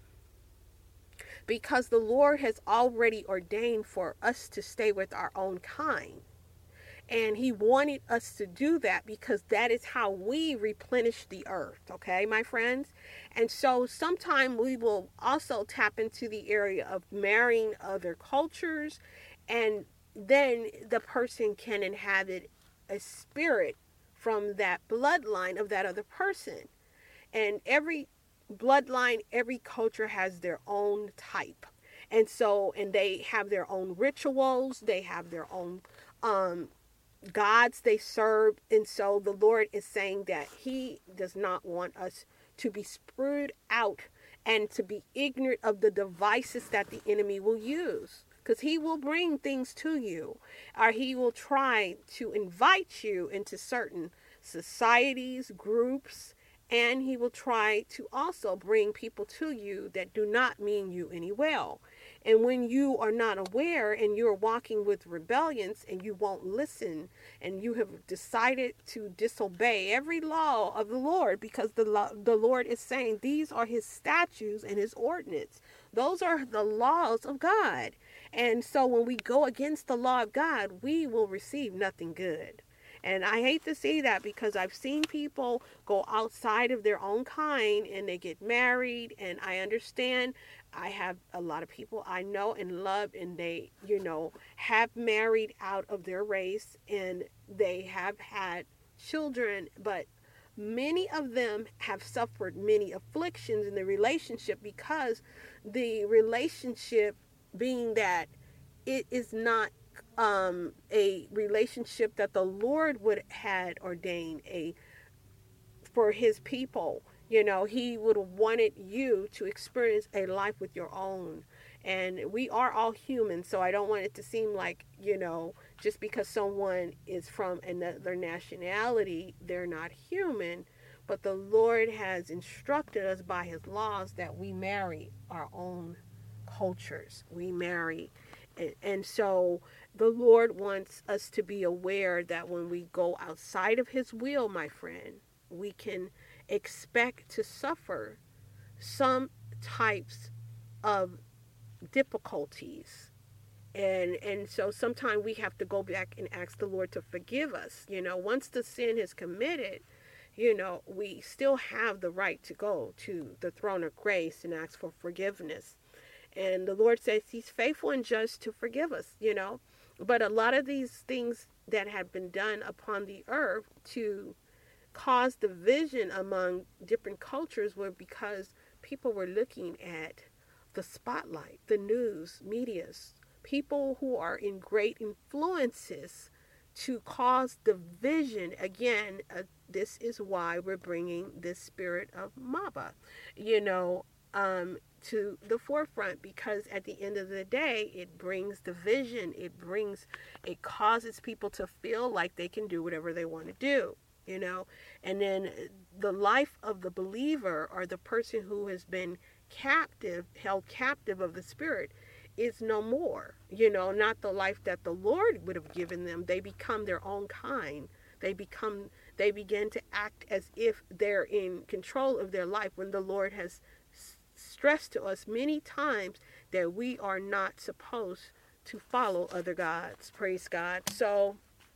because the Lord has already ordained for us to stay with our own kind. And he wanted us to do that because that is how we replenish the earth, okay, my friends? And so sometime we will also tap into the area of marrying other cultures, and then the person can inhabit a spirit from that bloodline of that other person. And every bloodline, every culture has their own type. And so, and they have their own rituals, they have their own um, gods they serve. And so the Lord is saying that he does not want us to be spewed out and to be ignorant of the devices that the enemy will use. Because he will bring things to you, or he will try to invite you into certain societies, groups, and he will try to also bring people to you that do not mean you any well. And when you are not aware and you're walking with rebellions and you won't listen and you have decided to disobey every law of the Lord, because the, lo- the Lord is saying these are his statutes and his ordinance. Those are the laws of God. And so when we go against the law of God, we will receive nothing good. And I hate to see that, because I've seen people go outside of their own kind and they get married. And I understand, I have a lot of people I know and love, and they, you know, have married out of their race and they have had children, but many of them have suffered many afflictions in the relationship, because the relationship being that it is not um, a relationship that the Lord would had ordained a for his people. You know, he would have wanted you to experience a life with your own. And we are all human, so I don't want it to seem like, you know, just because someone is from another nationality, they're not human. But the Lord has instructed us by his laws that we marry our own cultures. We marry. And, and so the Lord wants us to be aware that when we go outside of his will, my friend, we can expect to suffer some types of difficulties. And and so sometimes we have to go back and ask the Lord to forgive us. You know, once the sin is committed, you know, we still have the right to go to the throne of grace and ask for forgiveness. And the Lord says he's faithful and just to forgive us, you know. But a lot of these things that have been done upon the earth to cause division among different cultures were because people were looking at the spotlight, the news, medias, people who are in great influences to cause division. Again, uh, this is why we're bringing this spirit of Maba, you know, um, to the forefront, because at the end of the day, it brings division. It brings, it causes people to feel like they can do whatever they want to do, you know, and then the life of the believer, or the person who has been captive, held captive of the spirit, is no more, you know, not the life that the Lord would have given them. They become their own kind. They become, they begin to act as if they're in control of their life, when the Lord has stressed to us many times that we are not supposed to follow other gods. Praise God. So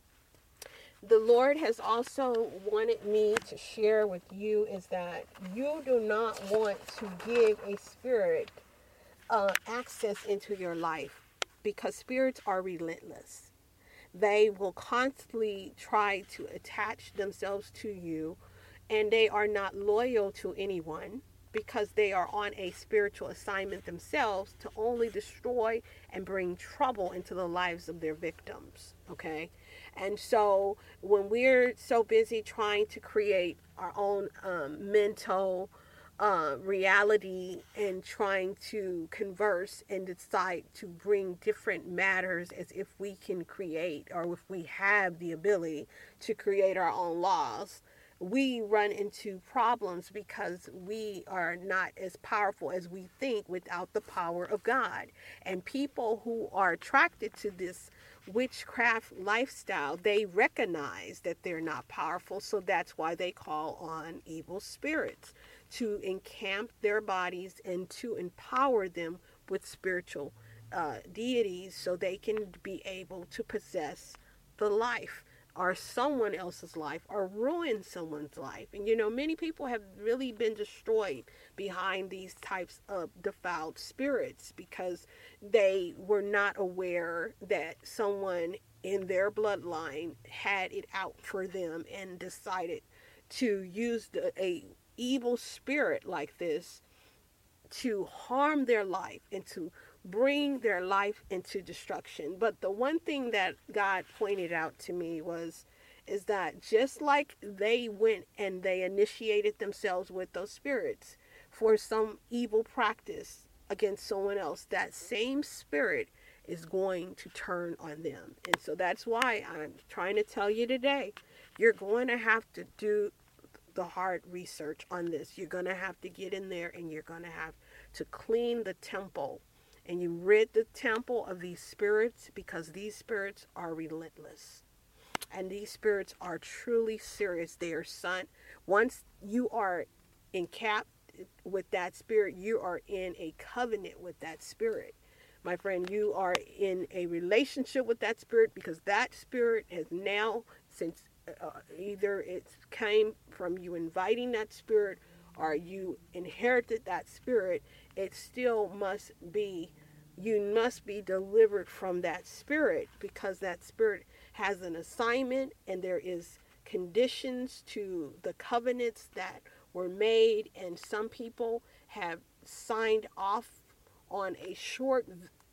the Lord has also wanted me to share with you is that you do not want to give a spirit uh, access into your life, because spirits are relentless. They will constantly try to attach themselves to you, and they are not loyal to anyone, because they are on a spiritual assignment themselves to only destroy and bring trouble into the lives of their victims. Okay? And so when we're so busy trying to create our own um, mental uh, reality, and trying to converse and decide to bring different matters as if we can create, or if we have the ability to create our own laws, we run into problems, because we are not as powerful as we think without the power of God. And people who are attracted to this witchcraft lifestyle, they recognize that they're not powerful, so that's why they call on evil spirits to encamp their bodies and to empower them with spiritual uh, deities, so they can be able to possess the life, or someone else's life, or ruin someone's life. And you know, many people have really been destroyed behind these types of defiled spirits, because they were not aware that someone in their bloodline had it out for them, and decided to use the, a evil spirit like this to harm their life and to bring their life into destruction. But the one thing that God pointed out to me was is that just like they went and they initiated themselves with those spirits for some evil practice against someone else, that same spirit is going to turn on them. And so that's why I'm trying to tell you today, you're going to have to do the hard research on this. You're going to have to get in there, and you're going to have to clean the temple, and you rid the temple of these spirits, because these spirits are relentless, and these spirits are truly serious. They are sent. Once you are in cap with that spirit, you are in a covenant with that spirit, my friend. You are in a relationship with that spirit, because that spirit has now, since Uh, either it came from you inviting that spirit, or you inherited that spirit, it still must be, you must be delivered from that spirit, because that spirit has an assignment, and there is conditions to the covenants that were made, and some people have signed off on a short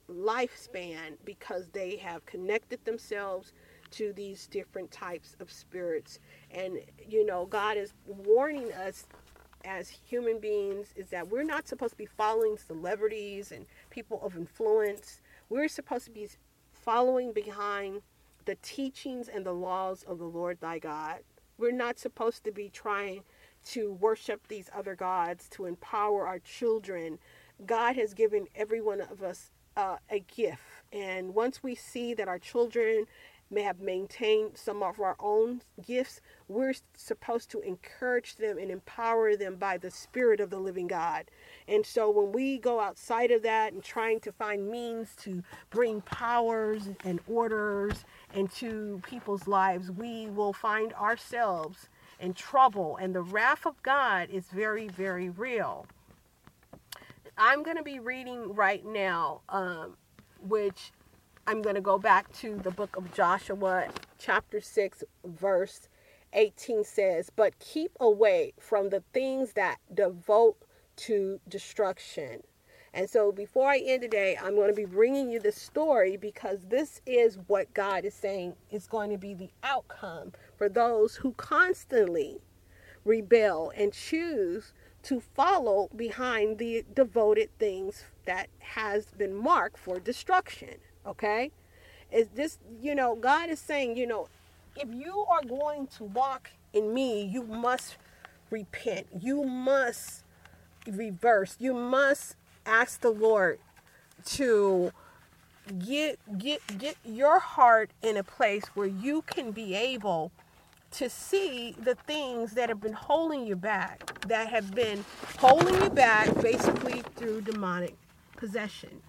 lifespan because they have connected themselves to these different types of spirits. And you know, God is warning us as human beings is that we're not supposed to be following celebrities and people of influence. We're supposed to be following behind the teachings and the laws of the Lord thy God. We're not supposed to be trying to worship these other gods to empower our children. God has given every one of us uh, a gift, and once we see that our children may have maintained some of our own gifts, we're supposed to encourage them and empower them by the Spirit of the living God. And so when we go outside of that and trying to find means to bring powers and orders into people's lives, we will find ourselves in trouble. And the wrath of God is very, very real. I'm going to be reading right now, um, which I'm going to go back to the book of Joshua, chapter six, verse eighteen says, "But keep away from the things that devote to destruction, And so before I end today, I'm going to be bringing you this story because this is what God is saying is going to be the outcome for those who constantly rebel and choose to follow behind the devoted things that has been marked for destruction. Okay? Is this, you know, God is saying, you know, if you are going to walk in me, you must repent. You must reverse. You must ask the Lord to get get get your heart in a place where you can be able to see the things that have been holding you back, that have been holding you back basically through demonic possession.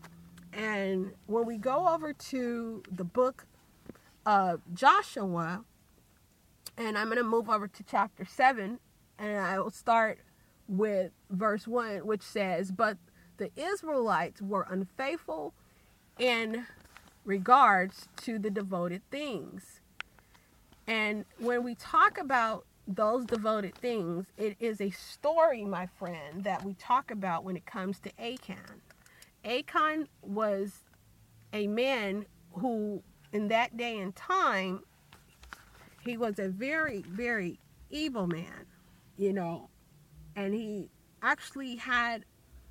And when we go over to the book of Joshua, and I'm going to move over to chapter seven, and I will start with verse one, which says, "But the Israelites were unfaithful in regards to the devoted things." And when we talk about those devoted things, it is a story, my friend, that we talk about when it comes to Achan. Achan was a man who, in that day and time, he was a very, very evil man, you know, and he actually had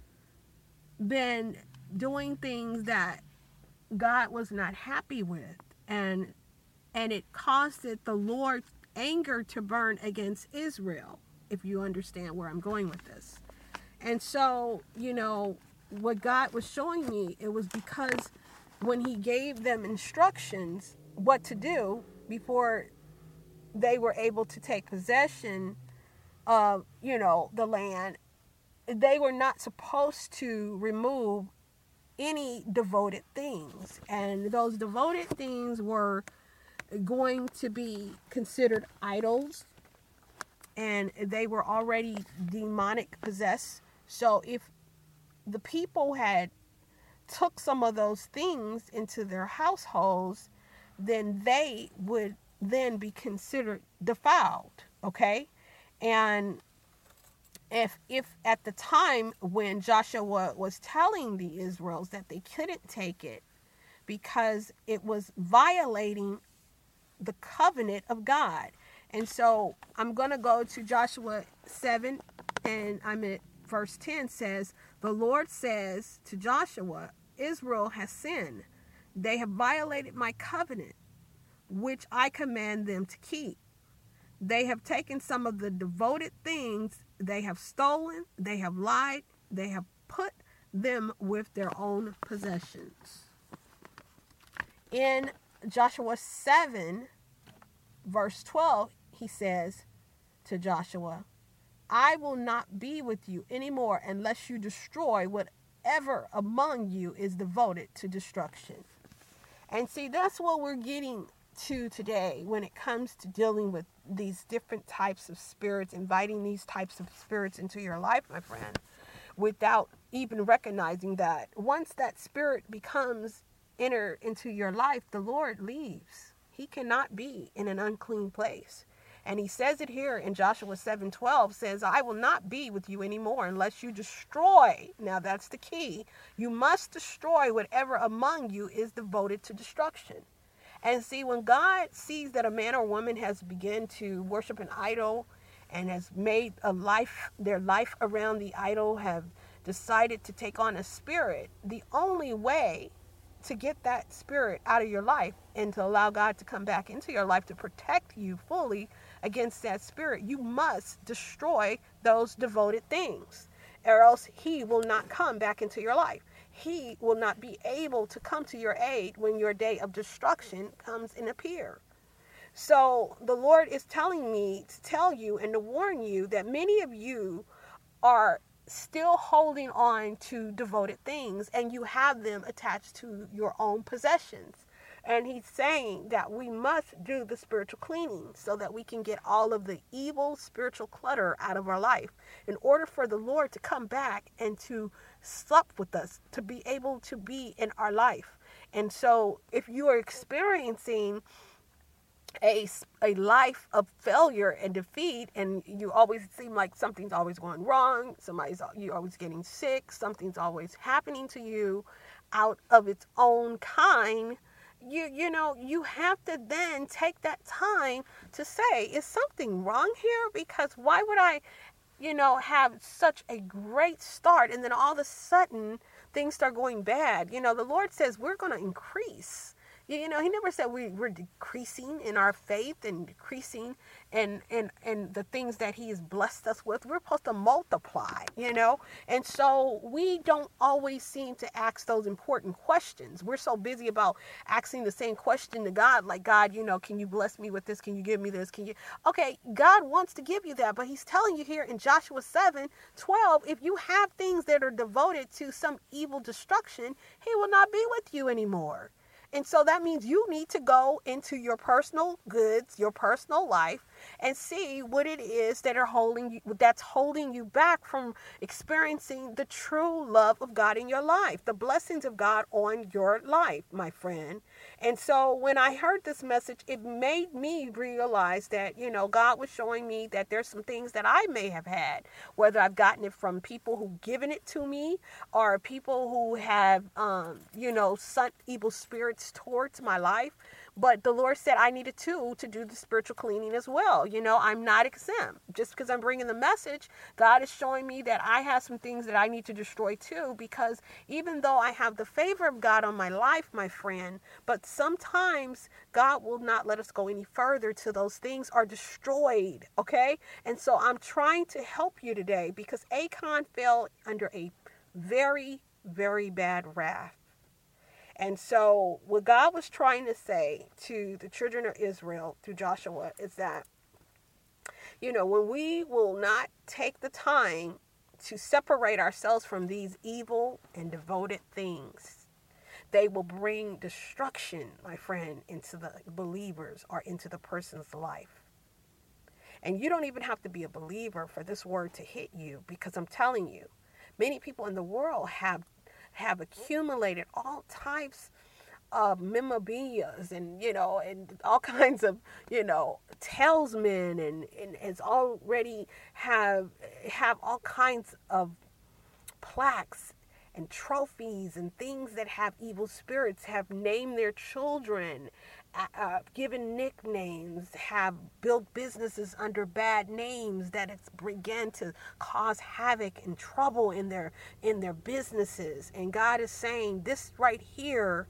been doing things that God was not happy with, and and it caused it, the Lord's anger to burn against Israel, if you understand where I'm going with this. And so, you know, what God was showing me, it was because when he gave them instructions what to do before they were able to take possession of, you know, the land, they were not supposed to remove any devoted things. And those devoted things were going to be considered idols, and they were already demonic possessed. So if the people had took some of those things into their households, then they would then be considered defiled. Okay? And if if at the time when Joshua was telling the Israelites that they couldn't take it because it was violating the covenant of God. And so I'm going to go to Joshua seven, and I'm at verse ten, says, "The Lord says to Joshua, Israel has sinned. They have violated my covenant, which I command them to keep. They have taken some of the devoted things, they have stolen, they have lied, they have put them with their own possessions." In Joshua seven, verse twelve, he says to Joshua, "I will not be with you anymore unless you destroy whatever among you is devoted to destruction." And see, that's what we're getting to today when it comes to dealing with these different types of spirits, inviting these types of spirits into your life, my friend, without even recognizing that once that spirit becomes enter into your life, the Lord leaves. He cannot be in an unclean place. And he says it here in Joshua seven twelve, says, "I will not be with you anymore unless you destroy." Now that's the key. You must destroy whatever among you is devoted to destruction. And see, when God sees that a man or woman has begun to worship an idol and has made a life, their life around the idol, have decided to take on a spirit, the only way to get that spirit out of your life and to allow God to come back into your life to protect you fully against that spirit, you must destroy those devoted things, or else he will not come back into your life. He will not be able to come to your aid when your day of destruction comes and appear. So the Lord is telling me to tell you and to warn you that many of you are still holding on to devoted things, and you have them attached to your own possessions. And he's saying that we must do the spiritual cleaning so that we can get all of the evil spiritual clutter out of our life in order for the Lord to come back and to sup with us, to be able to be in our life. And so if you are experiencing a, a life of failure and defeat, and you always seem like something's always going wrong, somebody's you're always getting sick, something's always happening to you out of its own kind, you you know, you have to then take that time to say, is something wrong here? Because why would I, you know, have such a great start and then all of a sudden things start going bad? You know, the Lord says we're going to increase. You know, he never said we, we're decreasing in our faith and decreasing in, in, in the things that he has blessed us with. We're supposed to multiply, you know. And so we don't always seem to ask those important questions. We're so busy about asking the same question to God, like, God, you know, can you bless me with this? Can you give me this? Can you? Okay, God wants to give you that, but he's telling you here in Joshua seven twelve, if you have things that are devoted to some evil destruction, he will not be with you anymore. And so that means you need to go into your personal goods, your personal life, and see what it is that are holding you, that's holding you back from experiencing the true love of God in your life, the blessings of God on your life, my friend. And so when I heard this message, it made me realize that, you know, God was showing me that there's some things that I may have had, whether I've gotten it from people who've given it to me or people who have, um, you know, sent evil spirits towards my life. But the Lord said I needed to, to do the spiritual cleaning as well. You know, I'm not exempt. Just because I'm bringing the message, God is showing me that I have some things that I need to destroy too, because even though I have the favor of God on my life, my friend, but sometimes God will not let us go any further till those things are destroyed, okay? And so I'm trying to help you today because Achan fell under a very, very bad wrath. And so what God was trying to say to the children of Israel through Joshua is that, you know, when we will not take the time to separate ourselves from these evil and devoted things, they will bring destruction, my friend, into the believers or into the person's life. And you don't even have to be a believer for this word to hit you, because I'm telling you, many people in the world have have accumulated all types of memorabilia and, you know, and all kinds of, you know, talisman and, and has already have, have all kinds of plaques and trophies and things that have evil spirits, have named their children, uh, given nicknames, have built businesses under bad names that it's began to cause havoc and trouble in their in their businesses. And God is saying this right here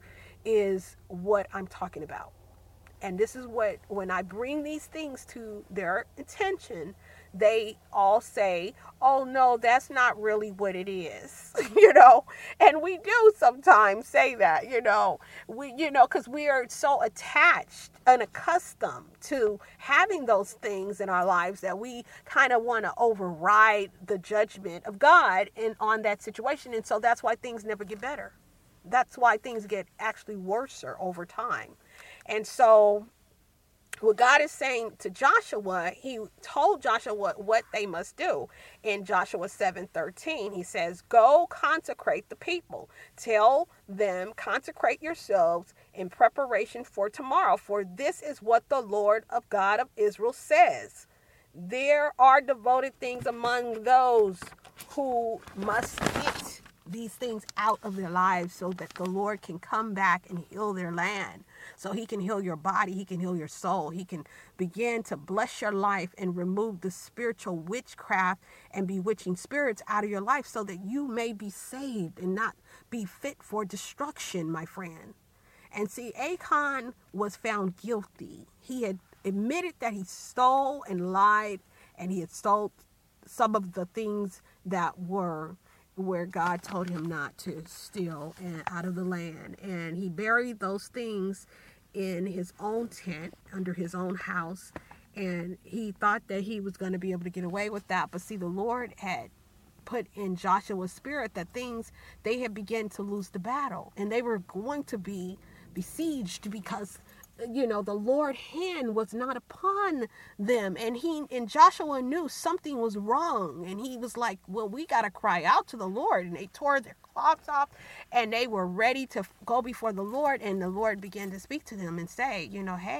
is what I'm talking about. And this is what, when I bring these things to their attention, they all say, oh no, that's not really what it is, you know, and we do sometimes say that, you know, we, you know, because we are so attached and accustomed to having those things in our lives that we kind of want to override the judgment of God in on that situation. And so that's why things never get better. That's why things get actually worse over time. And so what God is saying to Joshua, he told Joshua what, what they must do. In Joshua seven thirteen, he says, go consecrate the people. Tell them, consecrate yourselves in preparation for tomorrow. For this is what the Lord of God of Israel says. There are devoted things among those who must get these things out of their lives so that the Lord can come back and heal their land. So he can heal your body. He can heal your soul. He can begin to bless your life and remove the spiritual witchcraft and bewitching spirits out of your life so that you may be saved and not be fit for destruction, my friend. And see, Achan was found guilty. He had admitted that he stole and lied, and he had stole some of the things that were where God told him not to steal and out of the land. And he buried those things in his own tent, under his own house. And he thought that he was going to be able to get away with that. But see, the Lord had put in Joshua's spirit that things, they had begun to lose the battle. And they were going to be besieged because, you know, the Lord's hand was not upon them. And he and Joshua knew something was wrong. And he was like, well, we got to cry out to the Lord. And they tore their cloths off and they were ready to go before the Lord. And the Lord began to speak to them and say, you know, hey,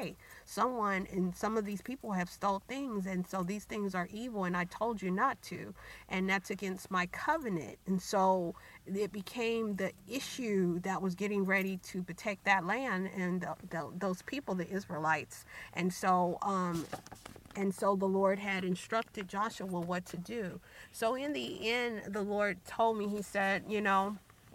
someone and some of these people have stole things, and so these things are evil, and I told you not to, and that's against my covenant. And so it became the issue that was getting ready to protect that land and the, the, those people, the Israelites. And so um and so the Lord had instructed Joshua what to do. So in the end, the Lord told me, he said, you know,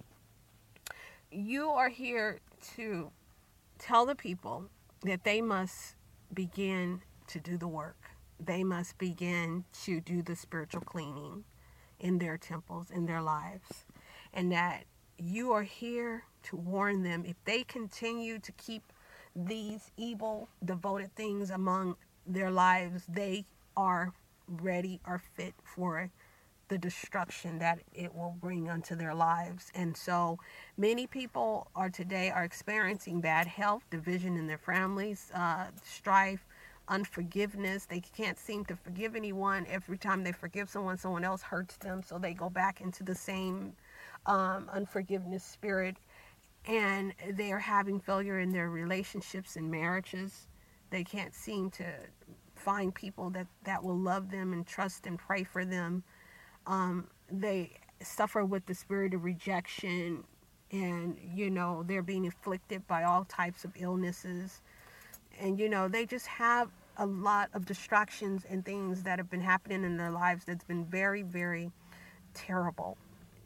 you are here to tell the people that they must begin to do the work. They must begin to do the spiritual cleaning in their temples, in their lives. And that you are here to warn them, if they continue to keep these evil, devoted things among their lives, they are ready or fit for the destruction that it will bring unto their lives. And so many people are today are experiencing bad health, division in their families, uh, strife, unforgiveness. They can't seem to forgive anyone. Every time they forgive someone, someone else hurts them, so they go back into the same um, unforgiveness spirit. And they are having failure in their relationships and marriages. They can't seem to find people that, that will love them and trust and pray for them. Um, they suffer with the spirit of rejection, and, you know, they're being afflicted by all types of illnesses. And, you know, they just have a lot of distractions and things that have been happening in their lives that's been very, very terrible.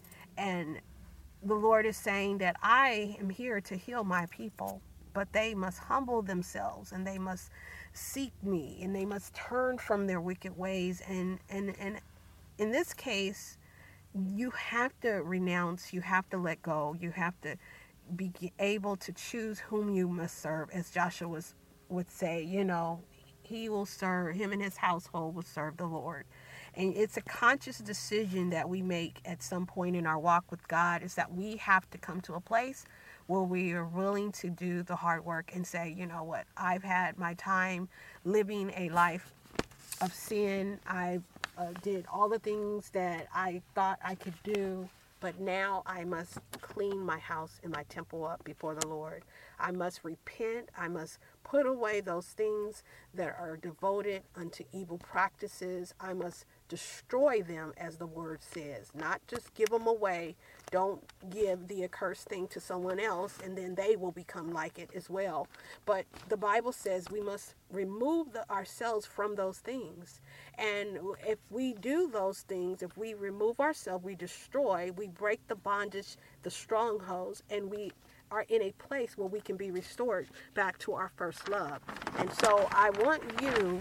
And the Lord is saying that I am here to heal my people, but they must humble themselves, and they must seek me, and they must turn from their wicked ways. And, and, and in this case, you have to renounce, you have to let go, you have to be able to choose whom you must serve. As Joshua was, would say, you know, he will serve, him and his household will serve the Lord. And it's a conscious decision that we make at some point in our walk with God, is that we have to come to a place where we are willing to do the hard work and say, you know what, I've had my time living a life of sin. I uh, did all the things that I thought I could do, but now I must clean my house and my temple up before the Lord. I must repent. I must put away those things that are devoted unto evil practices. I must destroy them, as the word says, not just give them away. Don't give the accursed thing to someone else and then they will become like it as well. But the Bible says we must remove the, ourselves from those things. And if we do those things, if we remove ourselves, we destroy, we break the bondage, the strongholds, and we are in a place where we can be restored back to our first love. And so I want you,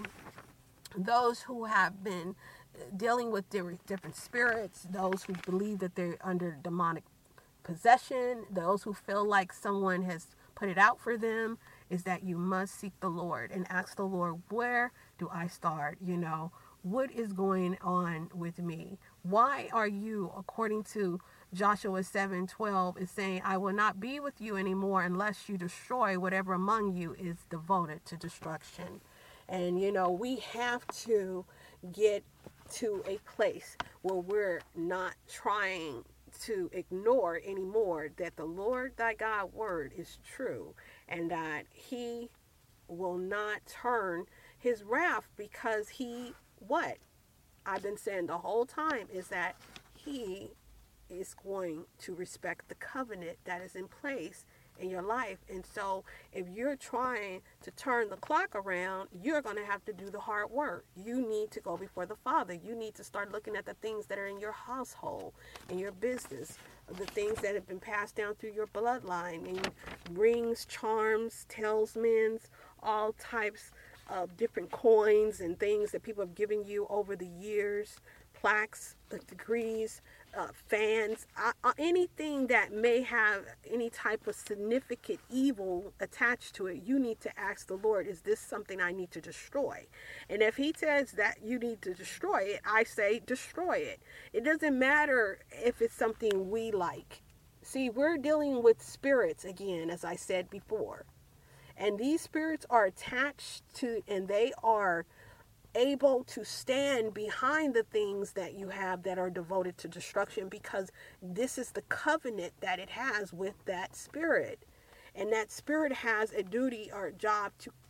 those who have been dealing with different spirits, those who believe that they're under demonic possession, those who feel like someone has put it out for them, is that you must seek the Lord and ask the Lord, where do I start? You know, what is going on with me? Why are you, according to Joshua seven twelve, is saying, I will not be with you anymore unless you destroy whatever among you is devoted to destruction. And, you know, we have to get to a place where we're not trying to ignore anymore that the Lord thy God word is true, and that he will not turn his wrath, because he, what I've been saying the whole time is that he is going to respect the covenant that is in place in your life. And so if you're trying to turn the clock around, you're going to have to do the hard work. You need to go before the Father. You need to start looking at the things that are in your household, in your business, the things that have been passed down through your bloodline, and rings, charms, talismans, all types of different coins and things that people have given you over the years, plaques, degrees, uh, fans, uh, anything that may have any type of significant evil attached to it. You need to ask the Lord, is this something I need to destroy? And if he says that you need to destroy it, I say destroy it. It doesn't matter if it's something we like. See, we're dealing with spirits again, as I said before. And these spirits are attached to, and they are able to stand behind the things that you have that are devoted to destruction, because this is the covenant that it has with that spirit. And that spirit has a duty or a job to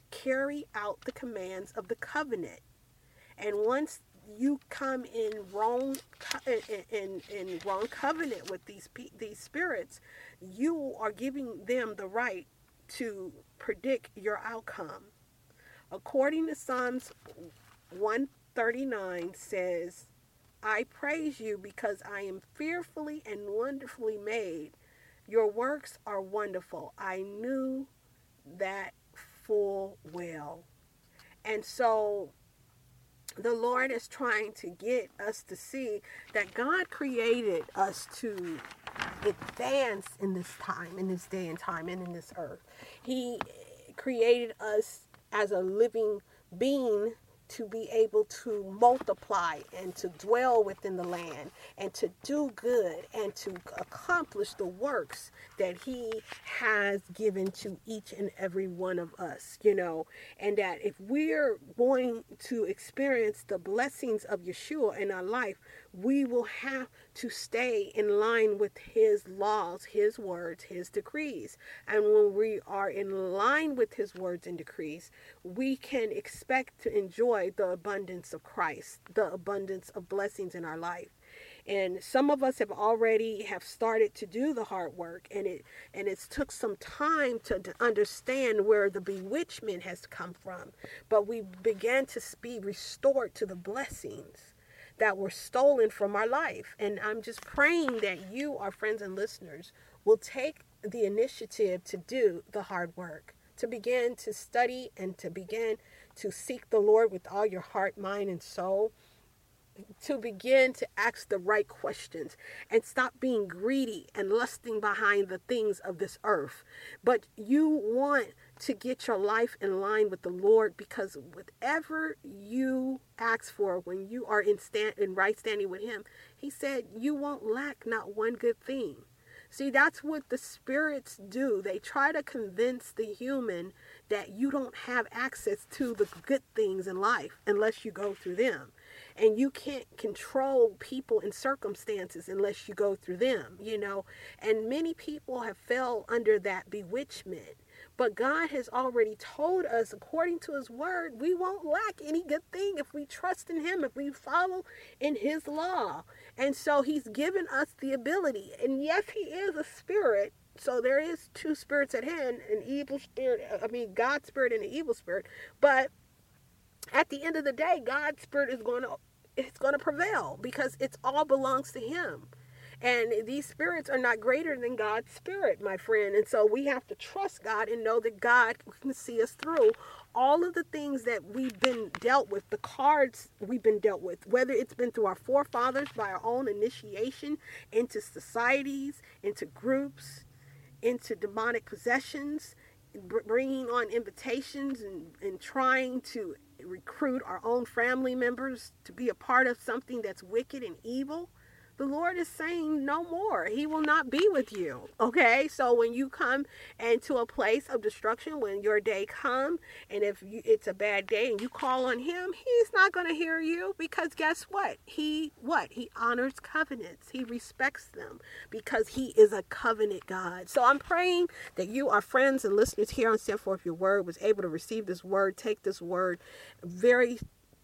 carry out the commands of the covenant. And once you come in wrong in, in, in wrong covenant with these these spirits, you are giving them the right to predict your outcome. According to Psalms one thirty-nine says, I praise you because I am fearfully and wonderfully made. Your works are wonderful. I knew that full well. And so the Lord is trying to get us to see that God created us to advance in this time, in this day and time, and in this earth. He created us as a living being to be able to multiply and to dwell within the land and to do good and to accomplish the works that he has given to each and every one of us, you know, and that if we're going to experience the blessings of Yeshua in our life, we will have to stay in line with his laws, his words, his decrees. And when we are in line with his words and decrees, we can expect to enjoy the abundance of Christ, the abundance of blessings in our life. And some of us have already have started to do the hard work, and it and it's took some time to, to understand where the bewitchment has come from. But we began to be restored to the blessings that were stolen from our life. And I'm just praying that you, our friends and listeners, will take the initiative to do the hard work, to begin to study and to begin to seek the Lord with all your heart, mind, and soul, to begin to ask the right questions and stop being greedy and lusting behind the things of this earth. But you want to get your life in line with the Lord, because whatever you ask for when you are in stand in right standing with him, he said you won't lack not one good thing. See, that's what the spirits do. They try to convince the human that you don't have access to the good things in life unless you go through them. And you can't control people and circumstances unless you go through them, you know. And many people have fell under that bewitchment. But God has already told us, according to his word, we won't lack any good thing if we trust in him, if we follow in his law. And so he's given us the ability. And yes, he is a spirit. So there is two spirits at hand, an evil spirit, I mean, God's spirit and an evil spirit. But at the end of the day, God's spirit is going to, it's going to prevail because it all belongs to him. And these spirits are not greater than God's spirit, my friend. And so we have to trust God and know that God can see us through all of the things that we've been dealt with, the cards we've been dealt with, whether it's been through our forefathers by our own initiation into societies, into groups, into demonic possessions, bringing on invitations and, and trying to recruit our own family members to be a part of something that's wicked and evil. The Lord is saying no more. He will not be with you. Okay? So when you come into a place of destruction, when your day comes, and if you, it's a bad day and you call on him, he's not going to hear you, because guess what? He, what? He honors covenants. He respects them because he is a covenant God. So I'm praying that you, our friends and listeners here on Send Forth Your Word, was able to receive this word, take this word very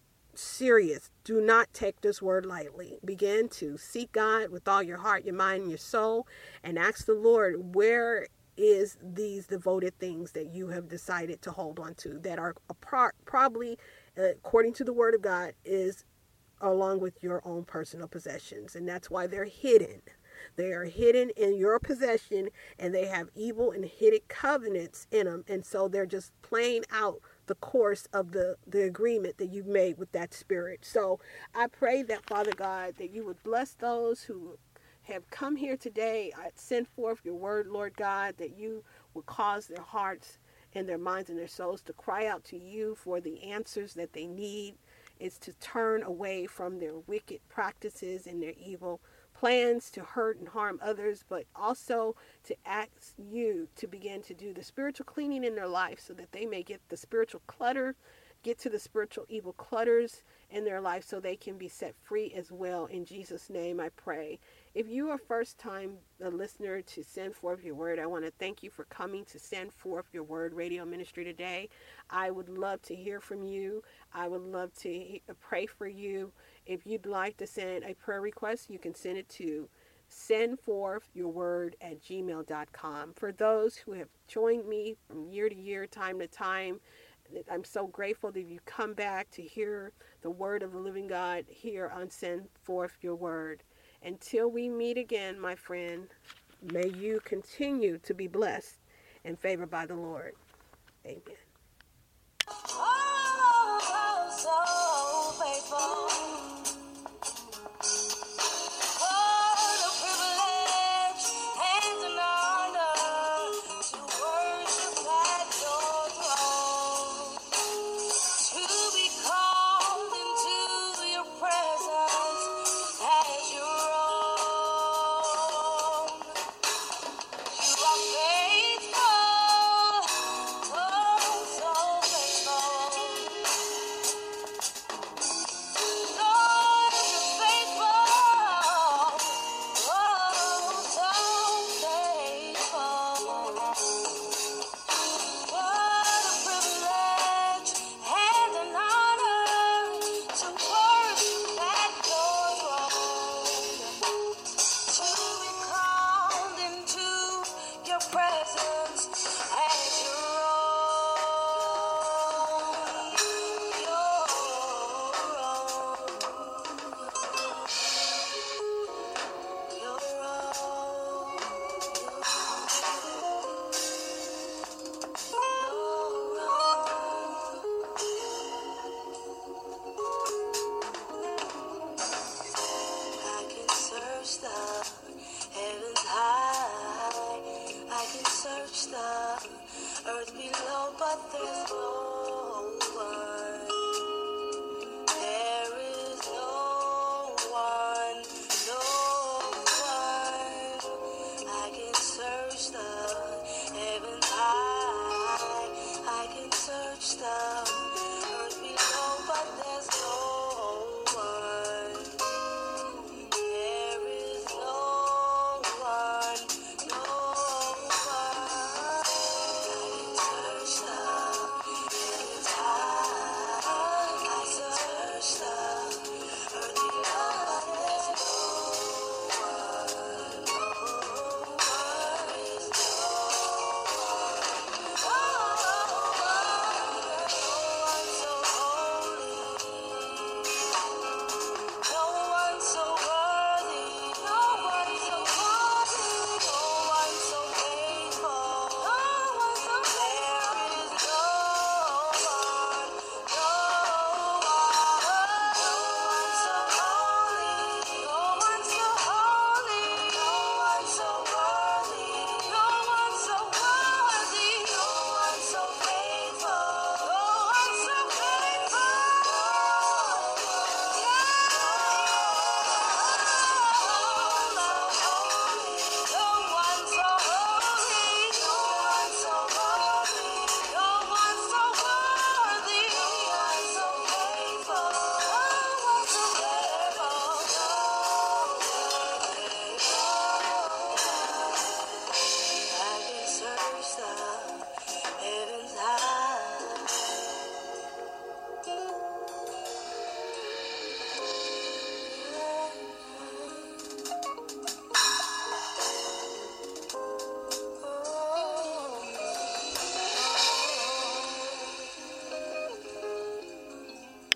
serious. Do not take this word lightly. Begin to seek God with all your heart, your mind, and your soul, and ask the Lord, where is these devoted things that you have decided to hold on to that are a pro- probably, uh, according to the word of God, is along with your own personal possessions. And that's why they're hidden. They are hidden in your possession, and they have evil and hidden covenants in them. And so they're just playing out the course of the, the agreement that you've made with that spirit. So I pray that, Father God, that you would bless those who have come here today. I send forth your word, Lord God, that you would cause their hearts and their minds and their souls to cry out to you for the answers that they need. It's to turn away from their wicked practices and their evil plans to hurt and harm others, but also to ask you to begin to do the spiritual cleaning in their life so that they may get the spiritual clutter get to the spiritual evil clutters in their life so they can be set free as well. In Jesus' name I pray. If you are first time a listener to Send Forth Your Word, I want to thank you for coming to Send Forth Your Word radio ministry today. I would love to hear from you. I would love to he- pray for you. If you'd like to send a prayer request, you can send it to sendforthyourword at gmail dot com. For those who have joined me from year to year, time to time, I'm so grateful that you come back to hear the word of the living God here on Send Forth Your Word. Until we meet again, my friend, may you continue to be blessed and favored by the Lord. Amen.